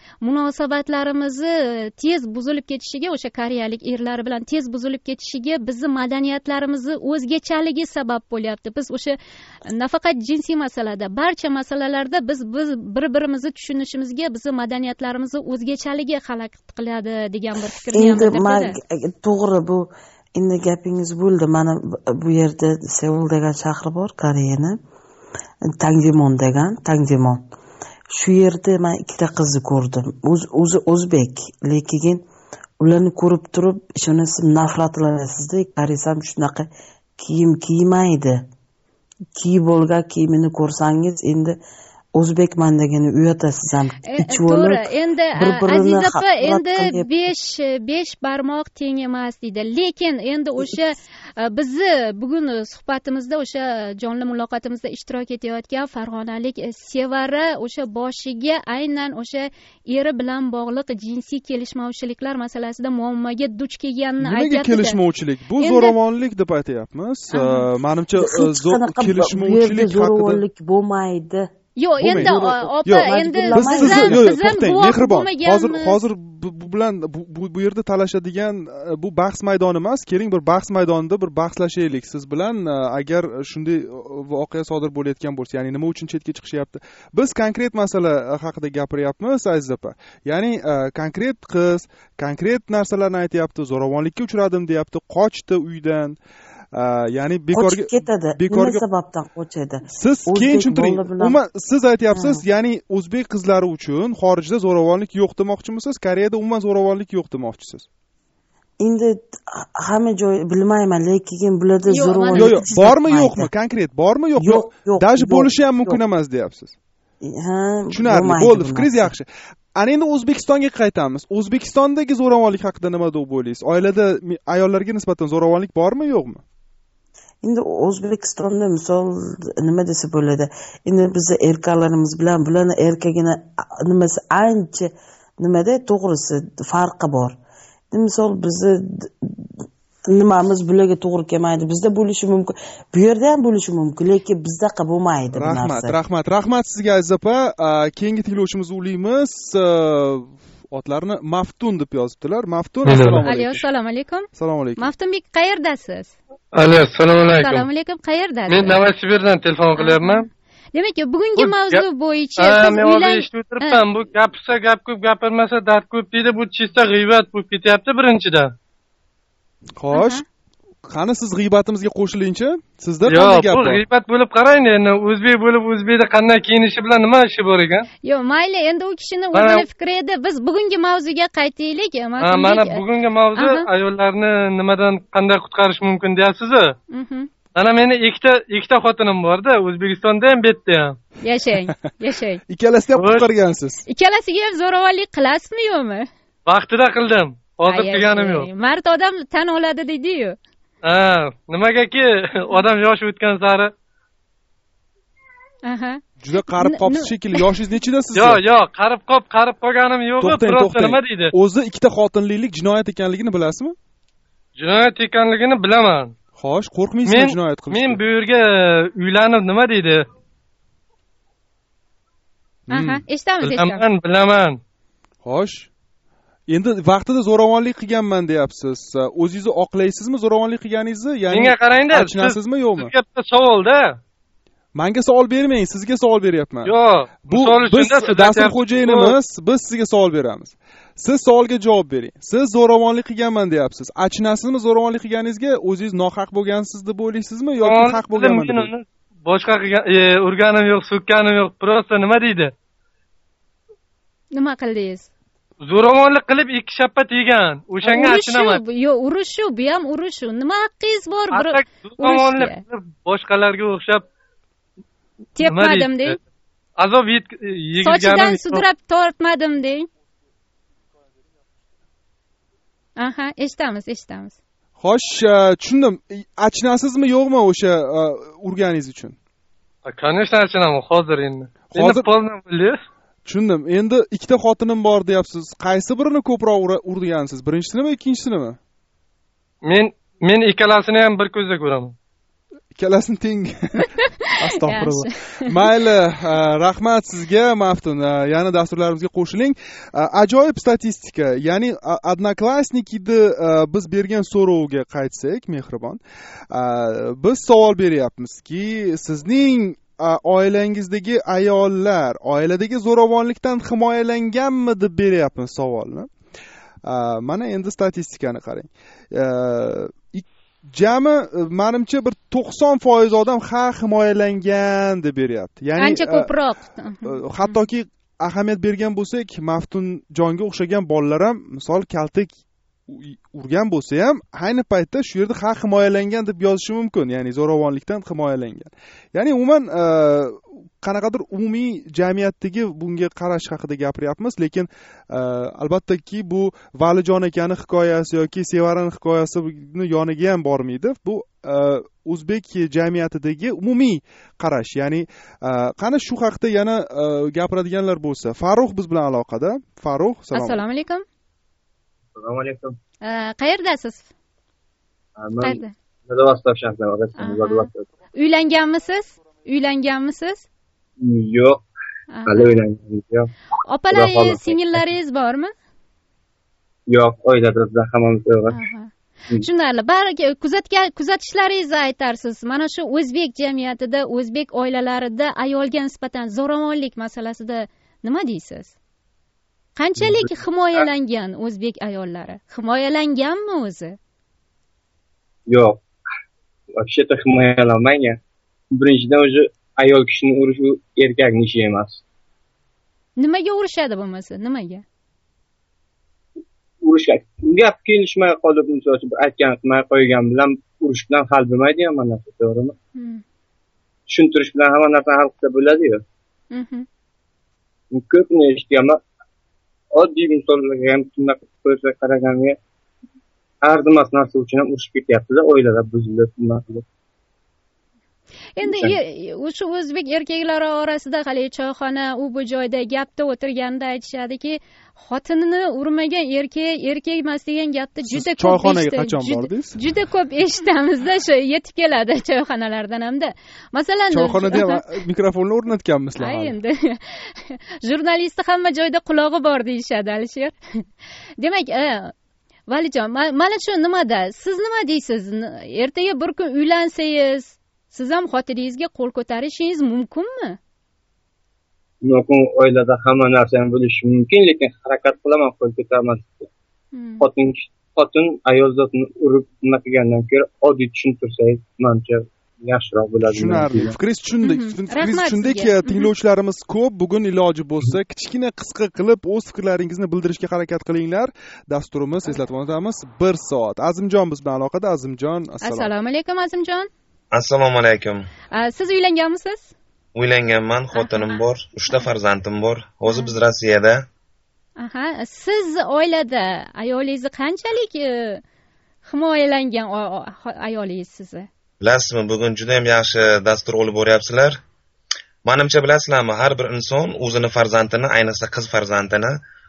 Speaker 6: munosabatlarimizni tez buzilib ketishiga, o'sha koreyalik erlar bilan tez buzilib ketishiga bizni madaniyatlarimizni o'zgachaligi sabab bo'lyapti. Biz o'sha nafaqat jinsiy masalada, barcha masalalarda biz biz bir-birimizni tushunishimizga bizni madaniyatlarimizni o'zgachaligi xalaqit qiladi degan bir fikrni ham bildirdi.
Speaker 10: To'g'ri, bu endi gapingiz bo'ldi. Mana bu yerda Seul degan shahri bor, Koreyani. Tangdimon degan, Tangdimon. Shu yerda men ikkita qizni ko'rdim. O'zi o'zbek, lekin ularni ko'rib turib, shunisi nafratlanasizda, qarasam shunaqa kiyim kiymaydi. Kiyib olgan kiyimini ko'rsangiz, endi o'zbekman degani uyatasiz ham.
Speaker 6: To'g'ri, endi aziz opa, endi besh barmoq teng emas deydi. Lekin endi o'sha bizni bugun suhbatimizda, o'sha jonli muloqotimizda ishtirok etayotgan farg'onalik Sevara o'sha boshiga aynan o'sha eri bilan bog'liq jinsiy kelishmovchiliklar masalasida muammoga duch kelganini aytyapti.
Speaker 5: Nimaga kelishmovchilik? Bu zo'ravonlik deb aytyapmiz. Menimcha kelishmovchilik haqida
Speaker 10: zo'ravonlik bo'lmaydi.
Speaker 6: Yo'q, endi opa, endi biz ham
Speaker 5: mehribon. Hozir hozir bu bilan bu yerda talashadigan bu bahs maydoni emas. Keling bir bahs maydonida bir bahslashaylik siz bilan. Agar shunday voqea sodir bo'layotgan bo'lsa, ya'ni nima uchun chetga chiqishyapti? Biz konkret masala haqida gapiryapmiz, aziz opa. Ya'ni konkret qiz, konkret narsalarni aytyapti, zo'ravonlikka uchradim deyapti, qochdi uydan. Ya'ni bekorga
Speaker 10: ketadi. Nima sababdan qochadi?
Speaker 5: Siz keyin tushuntiring. Umuman siz aytyapsiz, ya'ni o'zbek qizlari uchun xorijda zo'ravonlik yo'q demoqchimisiz? Koreyada umuman zo'ravonlik yo'q demoqchisiz?
Speaker 10: Endi hamma joy bilmayman, lekin bularda zo'ravonlik
Speaker 5: yo'q, yo'q, bormi yo'qmi? Konkret bormi yo'qmi?
Speaker 10: Yo'q, yo'q.
Speaker 5: Даже bo'lishi ham mumkin emas deyapsiz.
Speaker 10: Ha,
Speaker 5: tushunarli. Bo'ldi, fikringiz yaxshi. Ana endi O'zbekistonga qaytamiz. O'zbekistondagi zo'ravonlik haqida nima deb o'ylaysiz? Oilada ayollarga nisbatan zo'ravonlik bormi, yo'qmi?
Speaker 10: Endi O'zbekistonda misol nima desa bo'ladi? Endi bizning erkaklarimiz bilan bularning erkagini nimasi ancha nimada to'g'risi farqi bor. Misol bizni nimamiz bularga to'g'ri kelmaydi. Bizda bo'lishi mumkin. Bu yerda ham bo'lishi mumkin, lekin bizdaqa bo'lmaydi bu narsa.
Speaker 5: Rahmat, rahmat, rahmat sizga aziz opa. Keyingi tinglovchimizni ulaymiz. Otlarni Maftun deb yozibdilar. Maftun, assalomu alaykum.
Speaker 6: Assalomu alaykum.
Speaker 5: Assalomu alaykum.
Speaker 6: Maftunbek, qayerdasiz?
Speaker 11: Alo, assalomu alaykum.
Speaker 6: Assalomu alaykum, qayerdasiz?
Speaker 11: Men Novosibirdan telefon qilyapman.
Speaker 6: Demak, bugungi mavzu bo'yicha siz
Speaker 11: uylan o'tiribman. Bu gapirsa gap ko'p, gapirmasa dard ko'p deydi. Bu chista g'iybat bo'lib ketyapti birinchidan.
Speaker 5: Xo'sh, qani siz g'iybatimizga qo'shilingchi? Sizda
Speaker 11: qanday gap bor? Yo'q, bu g'iybat bo'lib qarang endi. O'zbek bo'lib o'zbekda qanday kiyinishi bilan nima ishi bor ekan?
Speaker 6: Yo'q, mayli, endi u kishini o'zini fikri edi. Biz bugungi mavzuga qaytaylik.
Speaker 11: Ha, mana bugungi mavzu ayollarni nimadan qanday qutqarish mumkin deyapsiz-ku? Mana meni ikkita ikkita xotinim bor-da, O'zbekistonda ham, bu yerda ham.
Speaker 6: Yashang, yashang.
Speaker 5: Ikkalasini ham qutqargansiz.
Speaker 6: Ikkalasiga ham zo'ravonlik qilasizmi, yo'qmi?
Speaker 11: Vaqtida qildim. Hozir qilganim yo'q.
Speaker 6: Mard odam tan oladi deydi-yu.
Speaker 11: Ha, nimagaki odam yosh o'tgan sari.
Speaker 6: Aha.
Speaker 5: Juda qarib qopsiz shekilli. Yoshingiz nechida siz?
Speaker 11: Yo'q, yo'q, qarib qop, qarib qolganim yo'q. Просто nima deydi?
Speaker 5: O'zi ikkita xotinlilik jinoyat ekanligini bilasizmi?
Speaker 11: Jinoyat ekanligini bilaman.
Speaker 5: Xo'sh, qo'rqmaysizmi jinoyat qilishdan?
Speaker 11: Men bu yerga uylanib nima deydi?
Speaker 6: Aha, eshitamiz, eshitamiz.
Speaker 11: Bilaman, bilaman.
Speaker 5: Xo'sh. Endi vaqtida zo'ravonlik qilganman deyapsiz. O'zingizni oqlaysizmi zo'ravonlik qilganingizni? Ya'ni
Speaker 11: menga qarangda,
Speaker 5: achinasizmi yo'qmi?
Speaker 11: Sizga bitta savolda.
Speaker 5: Menga savol bermang, sizga savol beryapman.
Speaker 11: Yo'q,
Speaker 5: bu biz dastur xo'jayinimiz, biz sizga savol beramiz. Siz savolga javob bering. Siz zo'ravonlik qilganman deyapsiz. Achinasizmi zo'ravonlik qilganingizga? O'zingiz nohaq bo'lgansiz deb o'ylaysizmi yoki haq bo'lganman deb?
Speaker 11: Boshqa qilgan, urganim yo'q, so'kkanim yo'q. Просто nima deydi?
Speaker 6: Nima qildingiz?
Speaker 11: Zo'ravonlik qilib ikki shappa tegan. O'shanga achinaman.
Speaker 6: Yo'q, urush shu, bu ham urush shu. Nima haqqingiz bor? Bir
Speaker 11: zo'ravonlik qilib boshqalarga o'xshab
Speaker 6: tepmadim deng.
Speaker 11: Azob yegizganim.
Speaker 6: Sochidan sudrab tortmadim deng. Aha, eshitamiz, eshitamiz.
Speaker 5: Xo'sh, tushundim. Achinasizmi yo'qmi o'sha urganingiz uchun?
Speaker 11: Конечно, achinaman hozir endi. Endi poldan bilasiz.
Speaker 5: tushundim. Endi ikkita xotinim bor deyapsiz. Qaysi birini ko'proq urgansiz? Birinchisinimi, ikkinchisinimi?
Speaker 11: Men men ikkalasini ham bir ko'zda ko'raman.
Speaker 5: Ikkalasini teng. Astag'firulloh. Mayli, rahmat sizga, Maftun. Yana dasturlarimizga qo'shiling. Ajoyib statistika. Ya'ni Odnoklassnikida biz bergan so'rovga qaytsak, mehribon. Biz savol beryapmizki, sizning oilangizdagi ayollar oiladagi zo'ravonlikdan himoyalanganmi deb beryapmiz savolni. Mana endi statistikani qarang. Jami menimcha bir to'qson foiz odam ha himoyalangan deb beryapti. Ya'ni
Speaker 6: ancha ko'proq.
Speaker 5: Hattoki ahamiyat bergan bo'lsak, Maftunjonga o'xshagan bolalar ham misol kaltak urgan bo'lsa ham ayni paytda shu yerda ha himoyalangan deb yozishi mumkin, ya'ni zo'ravonlikdan himoyalangan. Ya'ni umuman qanaqadir umumiy jamiyatdagi bunga qarash haqida gapiryapmiz, lekin albattaki bu Valijon akaning hikoyasi yoki Sevarani hikoyasini yoniga ham bormaydi. Bu o'zbek jamiyatidagi umumiy qarash. Ya'ni qani shu haqida yana gapiradiganlar bo'lsa, Farruh biz bilan aloqada. Farruh, salom.
Speaker 6: Assalomu alaykum.
Speaker 12: Assalomu alaykum.
Speaker 6: Qayerdasiz?
Speaker 12: Qayerda? Vladivostok shahrida.
Speaker 6: Uylanganmisiz? Uylanganmisiz?
Speaker 12: Yo'q. Hali uylanganim yo'q.
Speaker 6: Opalaringiz, singillaringiz bormi?
Speaker 12: Yo'q, oilada bizlar hammamiz yo'q.
Speaker 6: Shunday, baraka kuzatgan kuzatishlaringizni aytarsiz. Mana shu o'zbek jamiyatida, o'zbek oilalarida ayolga nisbatan zo'ravonlik masalasida nima deysiz? Qanchalik himoyalangan o'zbek ayollari? Himoyalanganmi o'zi?
Speaker 12: Yo'q. Вообще-то himoyalanmagan. Birinchidan o'zi ayol kishini urish u erkakning ishi emas.
Speaker 6: Nimaga urishadi bo'lmasa? Nimaga?
Speaker 12: Urishga gap kelishmay qolib, misol uchun aytgan qilmay qo'ygan bilan urush bilan hal bo'lmaydi hamma narsa, to'g'rimi? Tushuntirish bilan hamma narsa hal qilsa bo'ladi-ku. Mhm. Ko'pni eshitganman. Oddiy misollarga ham shunaqa ko'rsa qaraganda arzimas narsa uchun ham urushib ketyapti-da, oilalar buzilib, nima qilib.
Speaker 6: Endi o'sha o'zbek erkaklari orasida hali choyxona u bu joyda gapda o'tirganda aytishadiki, xotinini urmagan erkak erkak emas degan gapni juda ko'p
Speaker 5: choyxonaga qachon bordingiz?
Speaker 6: Juda ko'p eshitamiz-da, shu yetib keladi choyxonalardan hamda. Masalan,
Speaker 5: choyxonada ham mikrofonni o'rnatganmisizlar?
Speaker 6: Ha, endi jurnalistni hamma joyda qulog'i bor deyishadi, Alisher. Demak, Valijon, mana shu nimada siz nima deysiz? Ertaga bir kun uylansangiz, siz ham xotiningizga qo'l ko'tarishingiz mumkinmi?
Speaker 12: Mumkin, oilada hamma narsani bo'lishi mumkin, lekin harakat qilaman qo'l ko'tarmaslikka. Xotin xotin ayol zotini urib nima qilgandan ko'ra oddiy tushuntirsangiz, menimcha yaxshiroq bo'ladi.
Speaker 5: Tushunarli. Fikringiz tushundik. Fikringiz tushundik. Tinglovchilarimiz ko'p. Bugun iloji bo'lsa, kichkina qisqa qilib o'z fikrlaringizni bildirishga harakat qilinglar. Dasturimiz, eslatib o'tamiz, bir soat. Azimjon biz bilan aloqada. Azimjon, assalomu.
Speaker 6: Assalomu alaykum, Azimjon.
Speaker 13: Assalomu alaykum.
Speaker 6: Siz uylanganmisiz?
Speaker 13: Uylanganman, xotinim bor, uchta farzandim bor. Hozir biz Rossiyada.
Speaker 6: Aha, siz oilada ayolingizni qanchalik himoyalangan ayolingiz sizni?
Speaker 13: Bilasizmi, bugun juda ham yaxshi dastur olib boryapsizlar. Menimcha bilasizlarmi, har bir inson o'zini farzandini, ayniqsa qiz farzandini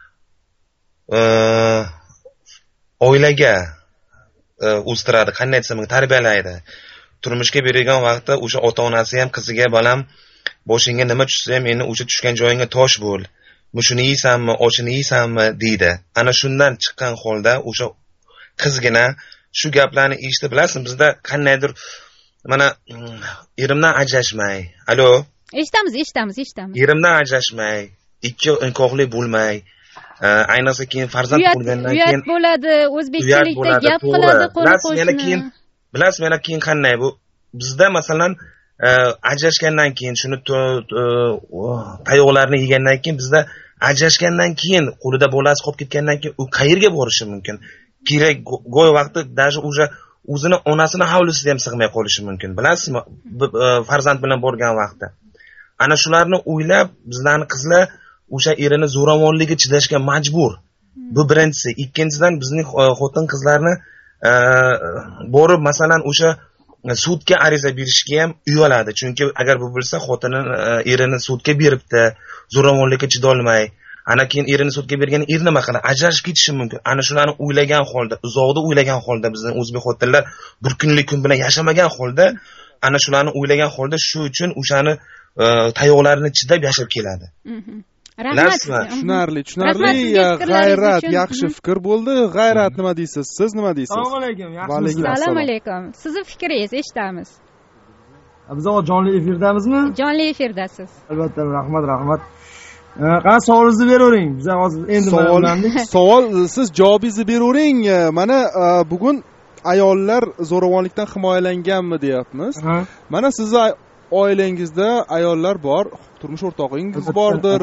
Speaker 13: oilaga o'stiradi, qanday desam, tarbiyalaydi. Turmushga berilgan vaqtda o'sha ota-onasi ham qiziga, balam, boshingga nima tushsa ham endi o'sha tushgan joyingga tosh bo'l. Mushuni yeysanmi, ochini yeysanmi deydi. Ana shundan chiqqan holda o'sha qizgina shu gaplarni eshitib, bilasizmi, bizda qandaydir mana erimdan ajrashmay. Alo?
Speaker 6: Eshitamiz, eshitamiz, eshitamiz.
Speaker 13: Erimdan ajrashmay, ikki nikohli bo'lmay, ayniqsa keyin farzand bo'lgandan keyin
Speaker 6: uyat bo'ladi, o'zbekchilikda gap qiladi, qo'ni-qo'shni.
Speaker 13: Bilasizmi, yana keyin qanday bu? Bizda masalan ajrashgandan keyin shuni tayoqlarni yegandan keyin bizda ajrashgandan keyin qo'lida bolasi qolib ketgandan keyin u qayerga borishi mumkin? Kerak go'y vaqti даже уже o'zini onasini hovlisida ham sig'may qolishi mumkin. Bilasizmi, farzand bilan borgan vaqtda. Ana shularni o'ylab bizlarning qizlar o'sha erini zo'ravonligiga chidashga majbur. Bu birinchisi. Ikkinchidan bizning xotin qizlarni borib masalan o'sha sudga ariza berishga ham uyaladi, chunki agar bu bo'lsa xotini erini sudga beribdi, zo'ravonlikka chidolmay, ana keyin erini sudga bergan er nima qiladi? Ajrashib ketishi mumkin. Ana shularni o'ylagan holda, uzoqda o'ylagan holda bizning o'zbek xotinlar bir kunlik kun bilan yashamagan holda, ana shularni o'ylagan holda shu uchun o'shani tayoqlarini chidab yashab keladi.
Speaker 6: Rahmat.
Speaker 5: Tushunarli, tushunarli. G'ayrat, yaxshi fikr bo'ldi. G'ayrat nima deysiz? Siz nima deysiz?
Speaker 14: Assalomu alaykum.
Speaker 5: Yaxshimisiz?
Speaker 6: Assalomu alaykum. Sizning fikringiz eshitamiz.
Speaker 14: Biz hozir jonli efirdamizmi?
Speaker 6: Jonli efirdasiz.
Speaker 14: Albatta, rahmat, rahmat. Qani savolingizni beravering. Biz hozir endi
Speaker 5: savol savol siz javobingizni beravering. Mana bugun ayollar zo'ravonlikdan himoyalanganmi deyapmiz. Mana sizni oilangizda ayollar bor, turmush o'rtog'ingiz bordir,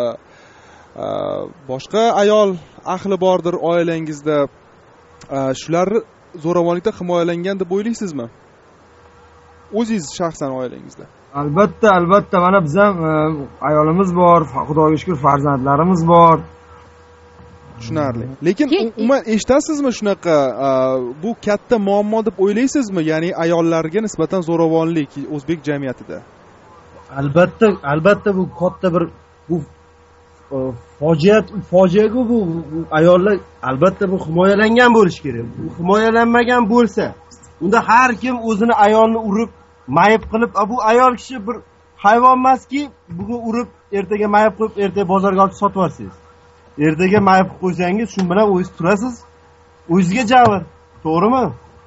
Speaker 5: boshqa ayol ahli bordir oilangizda. Shular zo'ravonlikdan himoyalangan deb o'ylaysizmi? O'zingiz shaxsan oilangizda?
Speaker 14: Albatta, albatta. Mana biz ham ayolimiz bor, Xudoga shukr farzandlarimiz bor.
Speaker 5: Tushunarli. Lekin umuman eshitasizmi shunaqa bu katta muammo deb o'ylaysizmi? Ya'ni ayollarga nisbatan zo'ravonlik o'zbek jamiyatida.
Speaker 14: Albatta, albatta bu katta bir bu fojia, fojia-ku bu ayollar albatta bu himoyalangan bo'lish kerak. Bu himoyalanmagan bo'lsa, unda har kim o'zini ayolni urib, mayib qilib, bu ayol kishi bir hayvon emaski, bugun urib, ertaga mayib qilib, ertaga bozorga olib sotib yuborsangiz. Ertaga mayib qilib qo'ysangiz, shu bilan o'zingiz turasiz. O'zingizga jabr. To'g'rimi?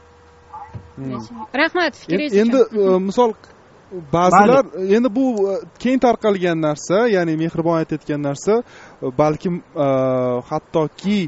Speaker 6: Rahmat, fikringiz
Speaker 5: uchun. Endi misol ba'zilar endi bu keng tarqalgan narsa, ya'ni mehribon aytayotgan narsa, balkim hattoki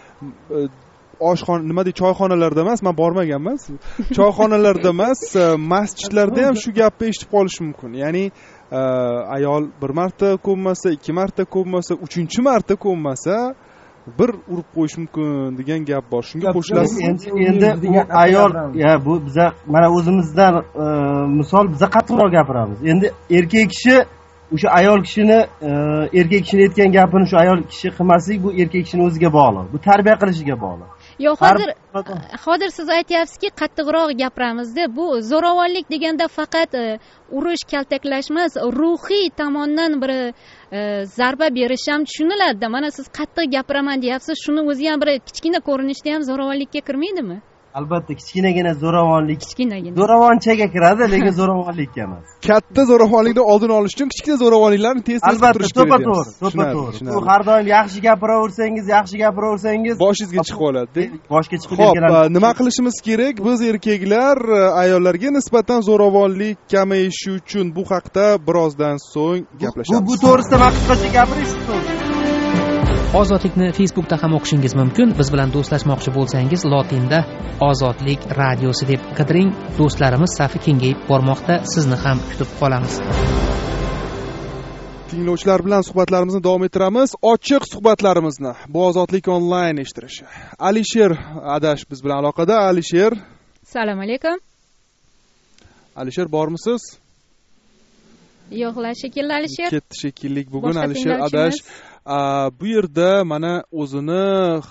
Speaker 5: oshxona nima deydi, choyxonalarda emas, men bormaganman. Choyxonalarda emas, masjidlarda ham shu gapni eshitib qolish mumkin. Ya'ni ayol bir marta ko'nmasa, ikki marta ko'nmasa, uchinchi marta ko'nmasa, bir urib qo'yish mumkin degan gap bor. Shunga qo'shilasiz.
Speaker 14: Endi endi bu ayol, ya bu biza mana o'zimizdan misol biza qattiqroq gapiramiz. Endi erkak kishi o'sha ayol kishini erkak kishini aytgan gapini shu ayol kishi qilmaslik, bu erkak kishining o'ziga bog'liq. Bu tarbiya qilishiga bog'liq.
Speaker 6: Yo'q, hozir hozir siz aytyapsizki, qattiqroq gapiramizda. Bu zo'ravonlik deganda faqat urush, kaltaklash emas, ruhiy tomondan bir zarba berish ham tushuniladi. Mana siz qattiq gapiraman deyapsiz, shuni o'zi ham bir kichkina ko'rinishda ham zo'ravonlikka kirmaydimi?
Speaker 14: Albatta, kichkinagina zo'ravonlik.
Speaker 6: Kichkinagina.
Speaker 14: Zo'ravonchaga kiradi, lekin zo'ravonlikka emas.
Speaker 5: Katta zo'ravonlikni oldini olish uchun kichkina zo'ravonliklarni tez tez qidirish kerak.
Speaker 14: Albatta, to'g'ri, to'g'ri. Bu har doim yaxshi gapiraversangiz, yaxshi gapiraversangiz,
Speaker 5: boshingizga chiqib oladi.
Speaker 14: Boshga chiqib
Speaker 5: keladi. Xo'p, nima qilishimiz kerak? Biz erkaklar ayollarga nisbatan zo'ravonlik kamayishi uchun bu haqda birozdan so'ng gaplashamiz.
Speaker 14: Bu bu to'g'risida men qisqacha gapirish to'g'ri.
Speaker 15: Ozodlikni Facebookda ham o'qishingiz mumkin. Biz bilan do'stlashmoqchi bo'lsangiz, lotinda Ozodlik radiosi deb qidiring. Do'stlarimiz safi kengayib bormoqda. Sizni ham kutib qolamiz.
Speaker 5: Tinglovchilar bilan suhbatlarimizni davom ettiramiz. Ochiq suhbatlarimizni bu Ozodlik onlayn eshittirishi. Alisher Adash biz bilan aloqada. Alisher.
Speaker 6: Assalomu alaykum.
Speaker 5: Alisher bormisiz?
Speaker 6: Yo'qlar shekilli Alisher.
Speaker 5: Ketdi shekilli bugun Alisher Adash. Bu yerda mana o'zini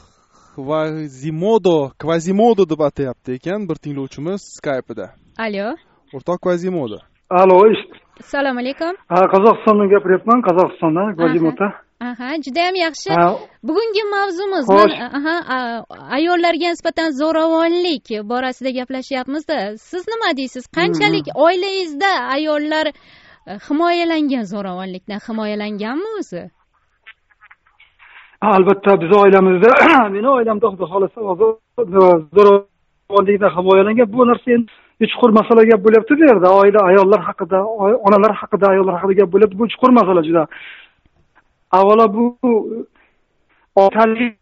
Speaker 5: Quasimodo, Quasimodo deb atayapti ekan bir tinglovchimiz Skype'da.
Speaker 6: Alo.
Speaker 5: O'rtoq Quasimodo.
Speaker 16: Alo, eshit.
Speaker 6: Assalomu alaykum.
Speaker 16: Ha, Qozog'istondan gapiryapman, Qozog'istondan, Quasimodo.
Speaker 6: Aha, juda ham yaxshi. Bugungi mavzumiz aha, ayollarga nisbatan zo'ravonlik borasida gaplashyapmiz-da. Siz nima deysiz? Qanchalik oilangizda ayollar himoyalangan, zo'ravonlikdan himoyalanganmi o'zi?
Speaker 16: Albatta, biz oilamizda, meni oilamda xudo xolasa zo'ravonlikdan himoyalangan. Bu narsa endi chuqur masala gap bo'lyapti bu yerda. Oila, ayollar haqida, onalar haqida, ayollar haqida gap bo'lyapti. Bu chuqur masala juda. Avvalo bu otalik.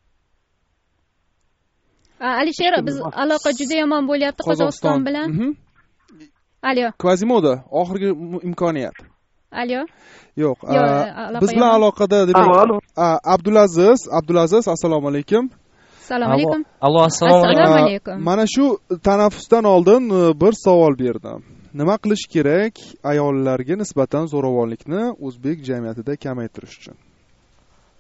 Speaker 6: Alisher, biz aloqa juda yomon bo'lyapti Qozog'iston bilan. Alo.
Speaker 5: Quasimodo, oxirgi imkoniyat.
Speaker 6: Alo.
Speaker 5: Yo'q, biz bilan aloqada demak Abdulaziz, Abdulaziz, assalomu alaykum.
Speaker 6: Assalomu alaykum.
Speaker 15: Allo, assalomu
Speaker 6: alaykum.
Speaker 5: Mana shu tanaffusdan oldin bir savol berdim. Nima qilish kerak ayollarga nisbatan zo'ravonlikni o'zbek jamiyatida kamaytirish uchun?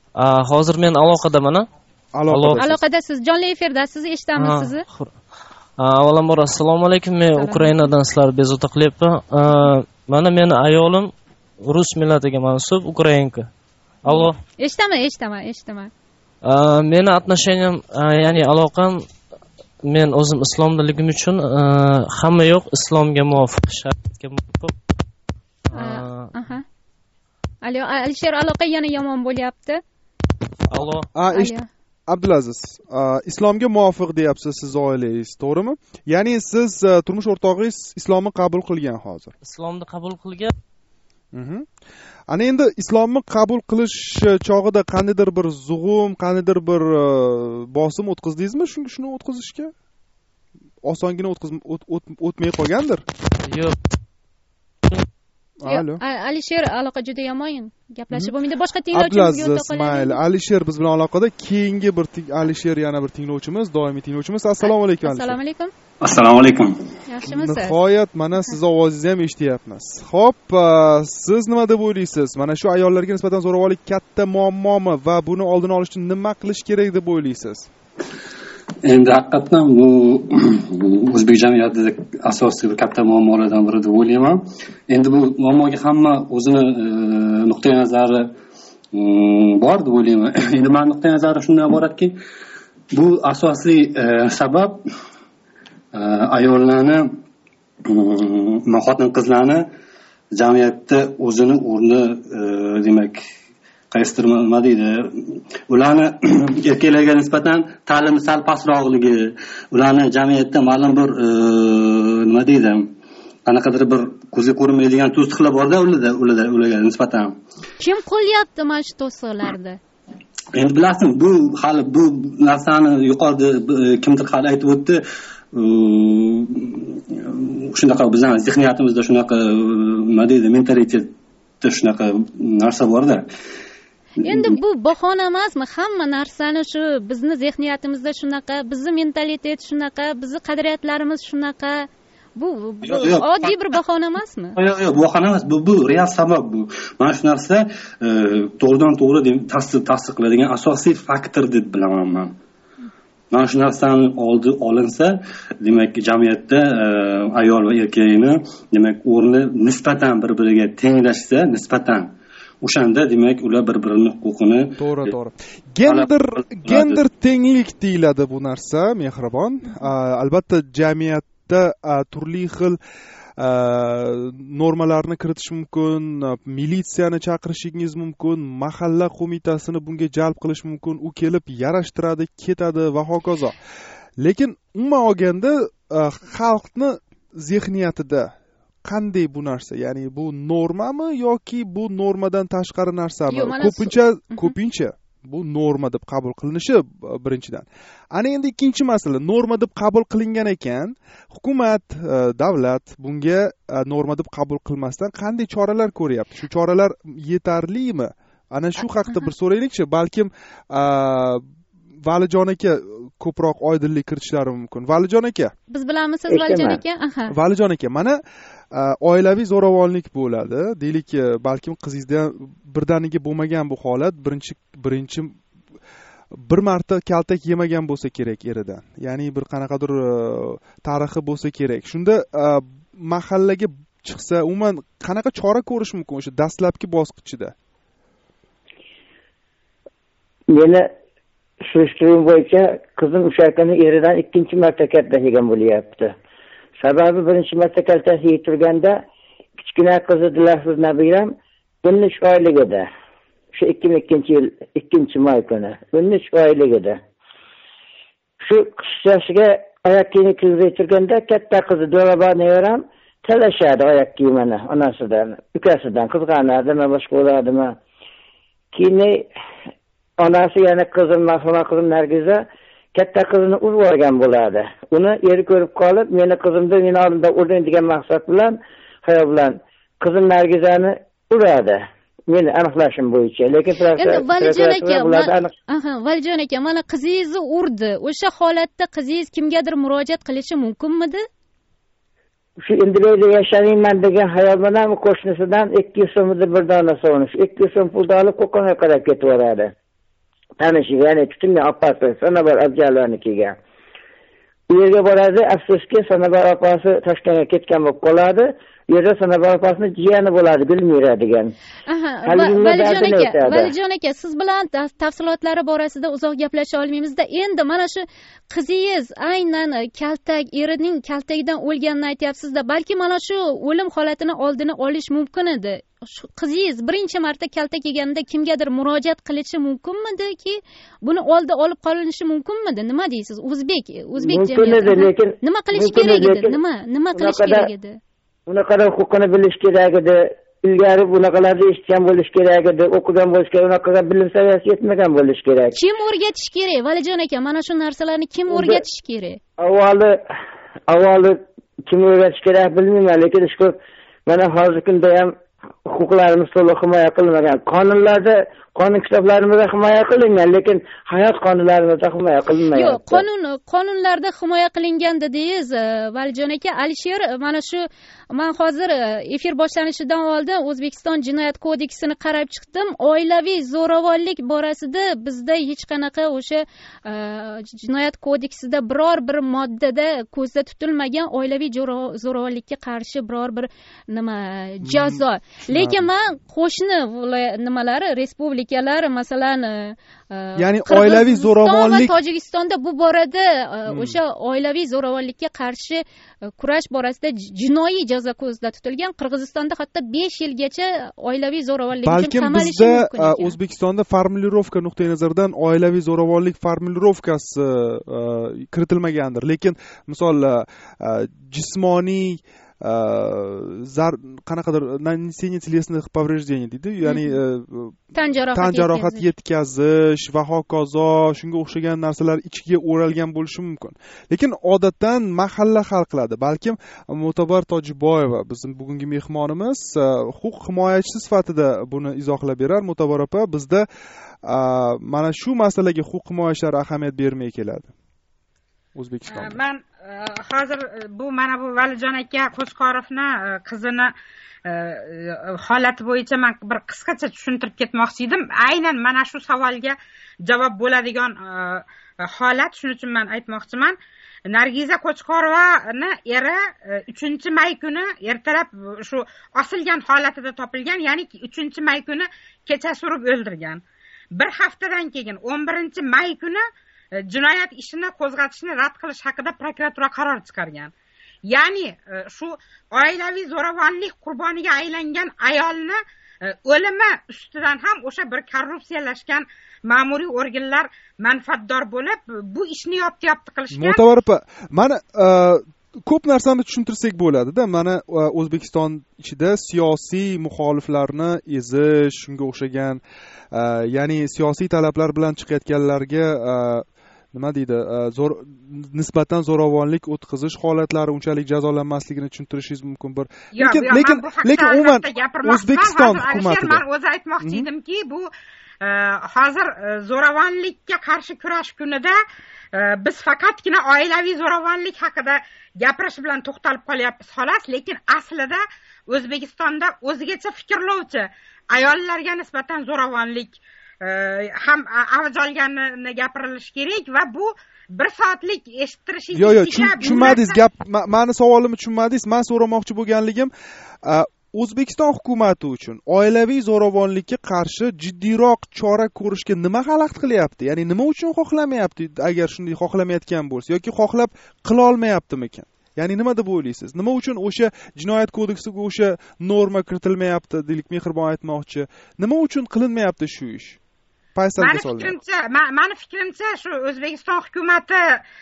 Speaker 15: Hozir men aloqadaman.
Speaker 6: Aloqada. Aloqada siz jonli efirdasiz, eshitamiz sizni.
Speaker 17: Avvalambor assalomu alaykum. Men Ukrainadan sizlarni bezovta qilyapman. Mana meni ayolim rus millatiga mansub, ukrainka. Allo.
Speaker 6: Eshitaman, eshitaman, eshitaman.
Speaker 17: Meni отношениям, ya'ni aloqam men o'zim islomdaligim uchun hamma yo'q islomga muvofiq, shariatga muvofiq.
Speaker 6: Aha. Allo, Alisher, aloqa yana yomon bo'lyapti.
Speaker 17: Allo.
Speaker 5: Abdulaziz, islomga muvofiq deyapsiz siz oilangiz, to'g'rimi? Ya'ni siz turmush o'rtog'ingiz islomni qabul qilgan hozir.
Speaker 17: Islomni qabul qilgan.
Speaker 5: Mhm. Ana endi islomni qabul qilish chog'ida qandaydir bir zug'um, qandaydir bir bosim o'tkazdingizmi shunga shuni o'tkazishga? Osongina o'tmay qolgandir.
Speaker 17: Yo'q.
Speaker 6: Alo. Alisher, aloqa juda yomon. Gaplashib bo'lmaydi. Boshqa tinglovchimizga o'ta
Speaker 5: qolaylik. Mayli, Alisher biz bilan aloqada. Keyingi bir Alisher yana bir tinglovchimiz, doimiy tinglovchimiz. Assalomu alaykum.
Speaker 6: Assalomu alaykum.
Speaker 18: Assalomu alaykum.
Speaker 6: Yaxshimisiz?
Speaker 5: Nihoyat mana siz ovozingizni ham eshityapmiz. Xo'p, siz nima deb o'ylaysiz? Mana shu ayollarga nisbatan zo'ravonlik katta muammomi va buni oldini olish uchun nima qilish kerak deb o'ylaysiz?
Speaker 18: Endi haqiqatan bu o'zbek jamiyatida asosiy bir katta muammolardan biri deb o'ylayman. Endi bu muammoga hamma o'zini nuqtai nazari bor deb o'ylayman. Endi men nuqtai nazarim shundan iboratki, bu asosiy sabab ayollarni, xotin qizlarni jamiyatda o'zini o'rni, demak, qaysidir nima deydi, ularni erkaklarga nisbatan ta'limi sal pastroqligi, ularni jamiyatda ma'lum bir nima deydi, qanaqadir bir ko'zga ko'rinmaydigan to'siqlar borda ularda ularda ularga nisbatan.
Speaker 6: Kim qo'lyapti mana shu to'siqlarni?
Speaker 18: Endi bilasizmi, bu hali bu narsani yuqorida kimdir hali aytib o'tdi. Shunaqa bizning zehniyatimizda shunaqa nima deydi, mentalitetda shunaqa narsa borda.
Speaker 6: Endi bu bahona emasmi? Hamma narsani shu bizni zehniyatimizda shunaqa, bizni mentalitet shunaqa, bizni qadriyatlarimiz shunaqa. Bu oddiy bir bahona emasmi?
Speaker 18: Yo'q, yo'q, bahona emas. Bu bu real sabab bu. Mana shu narsa to'g'ridan to'g'ri ta'sir ta'sir qiladigan asosiy faktor deb bilaman men. Mana shu narsaning oldi olinsa, demak, jamiyatda ayol va erkakni, demak, o'rni nisbatan bir-biriga tenglashsa, nisbatan o'shanda demak ular bir-birini huquqini
Speaker 5: to'g'ri to'g'ri gender gender tenglik deyiladi bu narsa, mehribon. Albatta jamiyatda turli xil normalarni kiritish mumkin, militsiyani chaqirishingiz mumkin, mahalla qo'mitasini bunga jalb qilish mumkin, u kelib yarashtiradi, ketadi va hokazo. Lekin umuman olganda xalqni zehniyatida qanday bu narsa? Ya'ni bu normami yoki bu normadan tashqari narsami? Ko'pincha ko'pincha bu norma deb qabul qilinishi birinchidan. Ana endi ikkinchi masala, norma deb qabul qilingan ekan, hukumat, davlat bunga norma deb qabul qilmasdan qanday choralar ko'ryapti? Shu choralar yetarlimi? Ana shu haqida bir so'raylikchi, balkim Valijon aka ko'proq oydinlik kiritishlari mumkin. Valijon aka.
Speaker 6: Biz bilamisiz Valijon aka? Aha.
Speaker 5: Valijon aka, mana oilaviy zo'ravonlik bo'ladi. Deylik, balkim qizingizda birdaniga bo'lmagan bu holat, birinchi birinchi bir marta kaltak yemagan bo'lsa kerak eridan. Ya'ni bir qanaqadir tarixi bo'lsa kerak. Shunda mahallaga chiqsa, umuman qanaqa chora ko'rish mumkin o'sha dastlabki bosqichida?
Speaker 8: Meni surishtiruv bo'yicha qizim o'sha kuni eridan ikkinchi marta kaltak yegan bo'lyapti. Sababi birinchi marta kaltak yeb turganda kichkina qizi Dilafruz Nabiram o'n uch oylik edi. Shu ikki ming ikkinchi yil ikkinchi may kuni o'n uch oylik edi. Shu qishlashiga oyoq kiyimni kiyib turganda katta qizi Do'rabonevaram talashadi oyoq kiyimini onasidan, ukasidan qizg'anadi, nima boshqa bo'ladimi? Keyin onasi yana qizim, marhuma qizim Nargiza katta qizini urib olgan bo'ladi. Uni eri ko'rib qolib, meni qizimni meni oldimda urdi degan maqsad bilan, xayol bilan qizim Nargizani uradi. Meni aniqlashim bo'yicha. Lekin
Speaker 6: endi Valijon aka, aha, Valijon aka, mana qizingizni urdi. O'sha holatda qizingiz kimgadir murojaat qilishi mumkinmidi?
Speaker 8: Shu Indilayda yashayman degan xayol bilan qo'shnisidan ikki yuz so'mni bir dona sovunish, ikki yuz so'm pulni olib Qo'qonga qarab ketib boradi. Tanishi, ya'ni tutingan opasi, sana bir abjallarnikiga. u yerga boradi, afsuski Sanobar opasi Toshkentga ketgan bo'lib qoladi. U yerda Sanobar opasini jiyani bo'ladi, bilmaydigan.
Speaker 6: Aha, Valijon aka, Valijon aka, siz bilan tafsilotlari borasida uzoq gaplasha olmaymizda. Endi mana shu qizingiz aynan kaltak, erining kaltagidan o'lganini aytyapsiz-da. Balki mana shu o'lim holatini oldini olish mumkin edi. Qizingiz birinchi marta kaltak yeganida kimgadir murojaat qilishi mumkinmidi-ki, buni oldi olib qolinishi mumkinmidi? Nima deysiz? O'zbek, o'zbek jamiyati nima qilish kerak edi? Nima, nima qilish kerak edi?
Speaker 8: Bunaqalar huquqini bilish kerak edi. Ilgari bunaqalarni eshitgan bo'lish kerak edi, o'qigan bo'lish kerak, unaqa bilim saviyasi yetmagan bo'lish kerak.
Speaker 6: Kim o'rgatish kerak? Valijon aka, mana shu narsalarni kim o'rgatish kerak?
Speaker 8: Avvali, avvali kim o'rgatish kerak bilmayman, lekin shu mana hozirgi kunda ham huquqlarimiz to'liq himoya qilinmagan. Qonunlarda, qonun kitoblarimizda himoya qilingan, lekin hayot qonunlarimizda himoya qilinmagan.
Speaker 6: Yo'q, qonun qonunlarda himoya qilingan dedingiz, Valijon aka. Alisher, mana shu men hozir efir boshlanishidan oldin O'zbekiston Jinoyat kodeksini qarab chiqdim. Oilaviy zo'ravonlik borasida bizda hech qanaqa o'sha Jinoyat kodeksida biror bir moddada ko'zda tutilmagan oilaviy zo'ravonlikka qarshi biror bir nima jazo. Lekin men qo'shni nimalari, respublikalar, masalan,
Speaker 5: ya'ni oilaviy zo'ravonlik
Speaker 6: va Tojikistonda bu borada o'sha oilaviy zo'ravonlikka qarshi kurash borasida jinoiy jazo ko'zda tutilgan. Qirg'izistonda hatto besh yilgacha oilaviy zo'ravonlik uchun qamalishi mumkin.
Speaker 5: Balkim bizda O'zbekistonda formulirovka nuqtai nazaridan oilaviy zo'ravonlik formulirovkasi kiritilmagandir. Lekin misol jismoniy qanaqadir нанесение телесных повреждений deydi, ya'ni
Speaker 6: tan
Speaker 5: jarohat yetkazish va hokazo shunga o'xshagan narsalar ichiga o'ralgan bo'lishi mumkin. Lekin odatdan mahalla hal qiladi. Balkim Mo'tabar Tojiboyeva bizning bugungi mehmonimiz huquq himoyachisi sifatida buni izohlab berar. Mo'tabar opa, bizda mana shu masalaga huquq himoyachilar ahamiyat bermay keladi. O'zbekistonda.
Speaker 7: Men hozir bu mana bu Valijon aka Qo'chqorovni qizini holati bo'yicha men bir qisqacha tushuntirib ketmoqchi edim. Aynan mana shu savolga javob bo'ladigan holat, shuning uchun men aytmoqchiman. Nargiza Qo'chqorovani eri uchinchi may kuni ertalab shu osilgan holatida topilgan, ya'ni uchinchi may kuni kechasi urib o'ldirgan. Bir haftadan keyin o'n birinchi may kuni jinoyat ishini qo'zg'atishni rad qilish haqida prokuratura qaror chiqargan. Ya'ni shu oilaviy zo'ravonlik qurboniga aylangan ayolni o'limi ustidan ham o'sha bir korrupsiyalashgan ma'muriy organlar manfaatdor bo'lib, bu ishni yopti-yopti qilishgan.
Speaker 5: Mo'tabar opa, mana ko'p narsani tushuntirsak bo'ladi-da. Mana O'zbekiston ichida siyosiy muxoliflarni ezish, shunga o'xshagan, ya'ni siyosiy talablar bilan chiqayotganlarga nima deydi, zo'r nisbatan zo'ravonlik o'tkazish holatlari unchalik jazolanmasligini tushuntirishingiz mumkin bir. Lekin lekin lekin umuman O'zbekiston hukumatida
Speaker 7: men o'zi aytmoqchi edimki, bu hozir zo'ravonlikka qarshi kurash kunida biz faqatgina oilaviy zo'ravonlik haqida gapirish bilan to'xtalib qolyapmiz xolos, lekin aslida O'zbekistonda o'zigacha fikrlovchi ayollarga nisbatan zo'ravonlik ham avj olganini gapirilishi kerak va bu bir soatlik eshittirishingiz.
Speaker 5: Yo'q, yo'q, tushunmadingiz gap. Meni savolimni tushunmadingiz. Men so'ramoqchi bo'lganligim, O'zbekiston hukumati uchun oilaviy zo'ravonlikka qarshi jiddiyroq chora ko'rishga nima xalaqit qilyapti? Ya'ni nima uchun xohlamayapti? Agar shunday xohlamayotgan bo'lsa yoki xohlab qila olmayaptimikan? Ya'ni nima deb o'ylaysiz? Nima uchun o'sha jinoyat kodeksiga o'sha norma kiritilmayapti, deylik, Mehribon aytmoqchi. Nima uchun qilinmayapti shu ish?
Speaker 7: Mani fikrimcha, mani fikrimcha shu O'zbekiston hukumati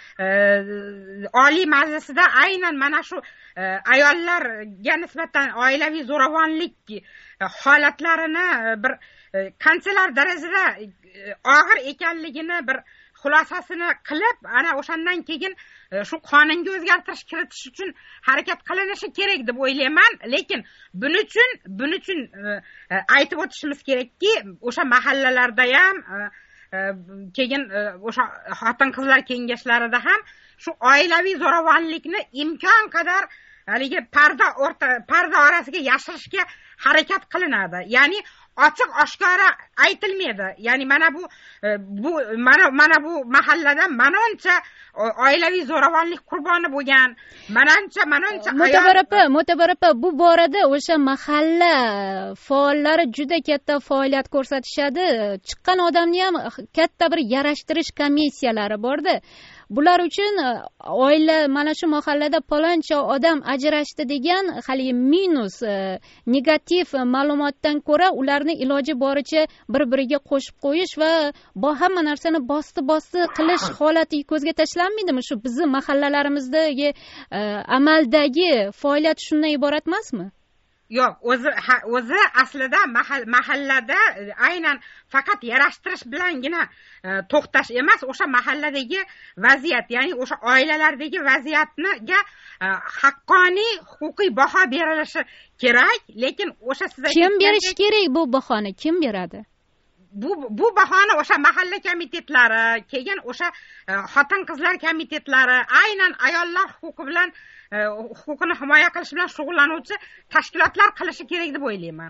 Speaker 7: Oliy Majlisida aynan mana shu ayollarga nisbatan oilaviy zo'ravonlik holatlarini bir qanchalar darajada og'ir ekanligini bir xulosasini qilib, ana o'shandan keyin shu qonunga o'zgartirish kiritish uchun harakat qilinishi kerak deb o'ylayman. Lekin buning uchun buning uchun aytib o'tishimiz kerakki, o'sha mahallalarda ham, keyin o'sha xotin-qizlar kengashlarida ham shu oilaviy zo'ravonlikni imkon qadar haligi parda o'rta parda orasiga yashirishga harakat qilinadi. Ya'ni ochiq oshkora aytilmaydi. Ya'ni mana bu bu mana mana bu mahallada manoncha oilaviy zo'ravonlik qurboni bo'lgan, manancha manoncha
Speaker 6: Mo'tabar opa, Mo'tabar opa, bu borada o'sha mahalla faollari juda katta faoliyat ko'rsatishadi. Chiqqan odamni ham katta bir yarashtirish komissiyalari borda. Bular uchun oila mana shu mahallada paloncha odam ajrashdi degan hali minus negativ ma'lumotdan ko'ra ularni iloji boricha bir-biriga qo'shib qo'yish va hamma narsani bosti-bosti qilish holati ko'zga tashlanmaydimi? Shu bizning mahallalarimizdagi amaldagi faoliyat shundan iborat emasmi?
Speaker 7: Yo'q, o'zi o'zi aslida mahallada aynan faqat yarashtirish bilangina to'xtash emas, o'sha mahalladagi vaziyat, ya'ni o'sha oilalardagi vaziyatga haqqoniy huquqiy baho berilishi kerak, lekin o'sha siz
Speaker 6: kim berish kerak bu bahoni? Kim beradi?
Speaker 7: Bu bu bahoni o'sha mahalla komitetlari, keyin o'sha xotin-qizlar komitetlari, aynan ayollar huquqi bilan huquqini himoya qilish bilan shug'ullanuvchi tashkilotlar qilishi kerak deb o'ylayman.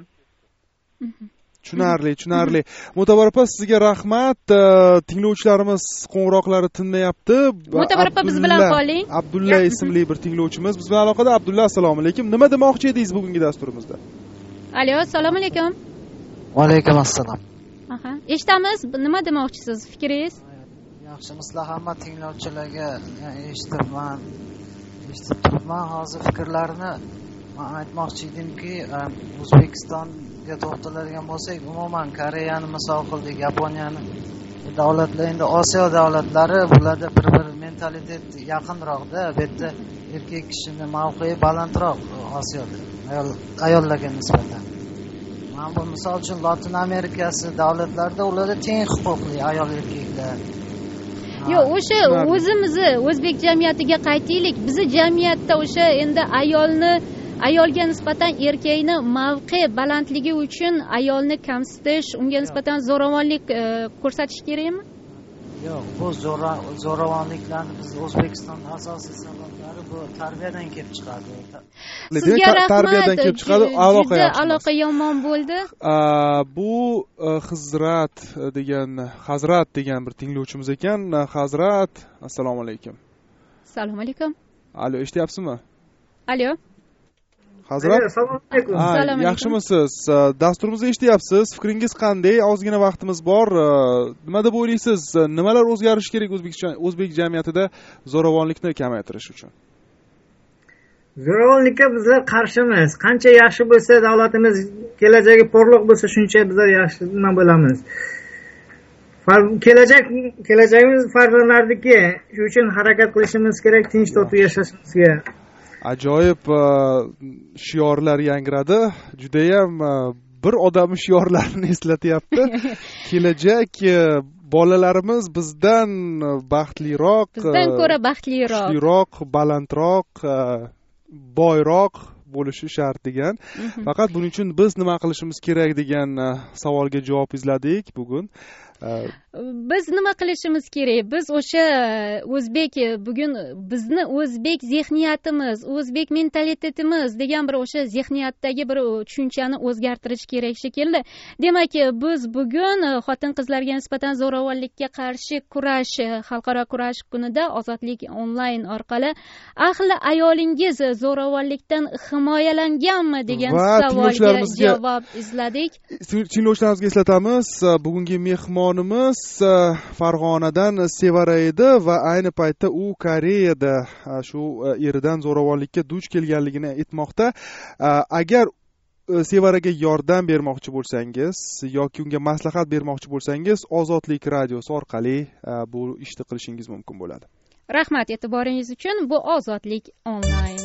Speaker 5: Tushunarli, tushunarli. Mo'tabar opa, sizga rahmat. Tinglovchilarimiz qo'ng'iroqlari tinmayapti.
Speaker 6: Mo'tabar opa, biz bilan qoling.
Speaker 5: Abdulla ismli bir tinglovchimiz biz bilan aloqada. Abdulla, assalomu alaykum. Nima demoqchi edingiz bugungi dasturimizda?
Speaker 6: Alo, assalomu alaykum.
Speaker 19: Va alaykum assalom.
Speaker 6: Aha, eshitamiz. Nima demoqchisiz? Fikringiz?
Speaker 19: Yaxshi, sizlar hamma tinglovchilarga eshitibman. Eshitib turibman. Hozir fikrlarni men aytmoqchi edimki, O'zbekistonga to'xtaladigan bo'lsak, umuman Koreyani misol qildik, Yaponiyani, davlatlar endi Osiyo davlatlari, bularda bir-bir mentalitet yaqinroqda, bu yerda erkak kishining mavqei balandroq Osiyoda, ayol ayollarga nisbatan. Mana bu misol uchun Latin Amerikasi davlatlarida ularda teng huquqli ayol erkaklar.
Speaker 6: Yo'q, o'sha o'zimizni o'zbek jamiyatiga qaytaylik. Bizi jamiyatda o'sha endi ayolni ayolga nisbatan erkakni mavqe balandligi uchun ayolni kamsitish, unga nisbatan zo'ravonlik ko'rsatish kerakmi?
Speaker 19: Yo'q, bu zo'ravonliklarni biz O'zbekistonda asosiy sabablari bu tarbiyadan kelib chiqadi.
Speaker 6: Sizga rahmat.
Speaker 5: Tarbiyadan kelib chiqadi, aloqa yaxshi.
Speaker 6: Aloqa yomon bo'ldi.
Speaker 5: Bu Xizrat degan, Hazrat degan bir tinglovchimiz ekan. Hazrat, assalomu alaykum.
Speaker 6: Assalomu alaykum.
Speaker 5: Alo, eshityapsizmi?
Speaker 6: Alo.
Speaker 5: Hazrat,
Speaker 16: assalomu alaykum.
Speaker 5: Yaxshimisiz? Dasturimizni eshityapsiz? Fikringiz qanday? Ozgina vaqtimiz bor. Nima deb o'ylaysiz? Nimalar o'zgarishi kerak o'zbek jamiyatida zo'ravonlikni kamaytirish uchun?
Speaker 20: Zo'ravonlikka bizlar qarshimiz. Qancha yaxshi bo'lsa, davlatimiz kelajagi porloq bo'lsa, shuncha bizlar yaxshi nima bo'lamiz. Kelajak kelajagimiz farzandlarniki. Shuning uchun harakat qilishimiz kerak, tinch totuv yashashimizga.
Speaker 5: Ajoyib shiorlar yangradi. Judayam bir odam shiorlarini eslatyapti. Kelajak bolalarimiz bizdan baxtliroq,
Speaker 6: bizdan ko'ra baxtliroq,
Speaker 5: kuchliroq, balandroq, boyroq bo'lishi shart degan. Faqat buning uchun biz nima qilishimiz kerak degan savolga javob izladik bugun.
Speaker 6: Biz nima qilishimiz kerak? Biz o'sha o'zbek bugun bizni o'zbek zehniyatimiz, o'zbek mentalitetimiz degan bir o'sha zehniyatdagi bir tushunchani o'zgartirish kerak shekilli. Demak, biz bugun xotin-qizlarga nisbatan zo'ravonlikka qarshi kurash, xalqaro kurash kunida Ozodlik onlayn orqali ahli ayolingiz zo'ravonlikdan himoyalanganmi degan savolga javob izladik.
Speaker 5: Tinglovchilarimizga eslatamiz, bugungi mehmonimiz Farg'onadan Sevara edi va ayni paytda u Koreyada shu eridan zo'ravonlikka duch kelganligini aytmoqda. Agar Sevaraga yordam bermoqchi bo'lsangiz yoki unga maslahat bermoqchi bo'lsangiz, Ozodlik radiosi orqali bu ishni qilishingiz mumkin bo'ladi.
Speaker 6: Rahmat e'tiboringiz uchun. Bu Ozodlik onlayn.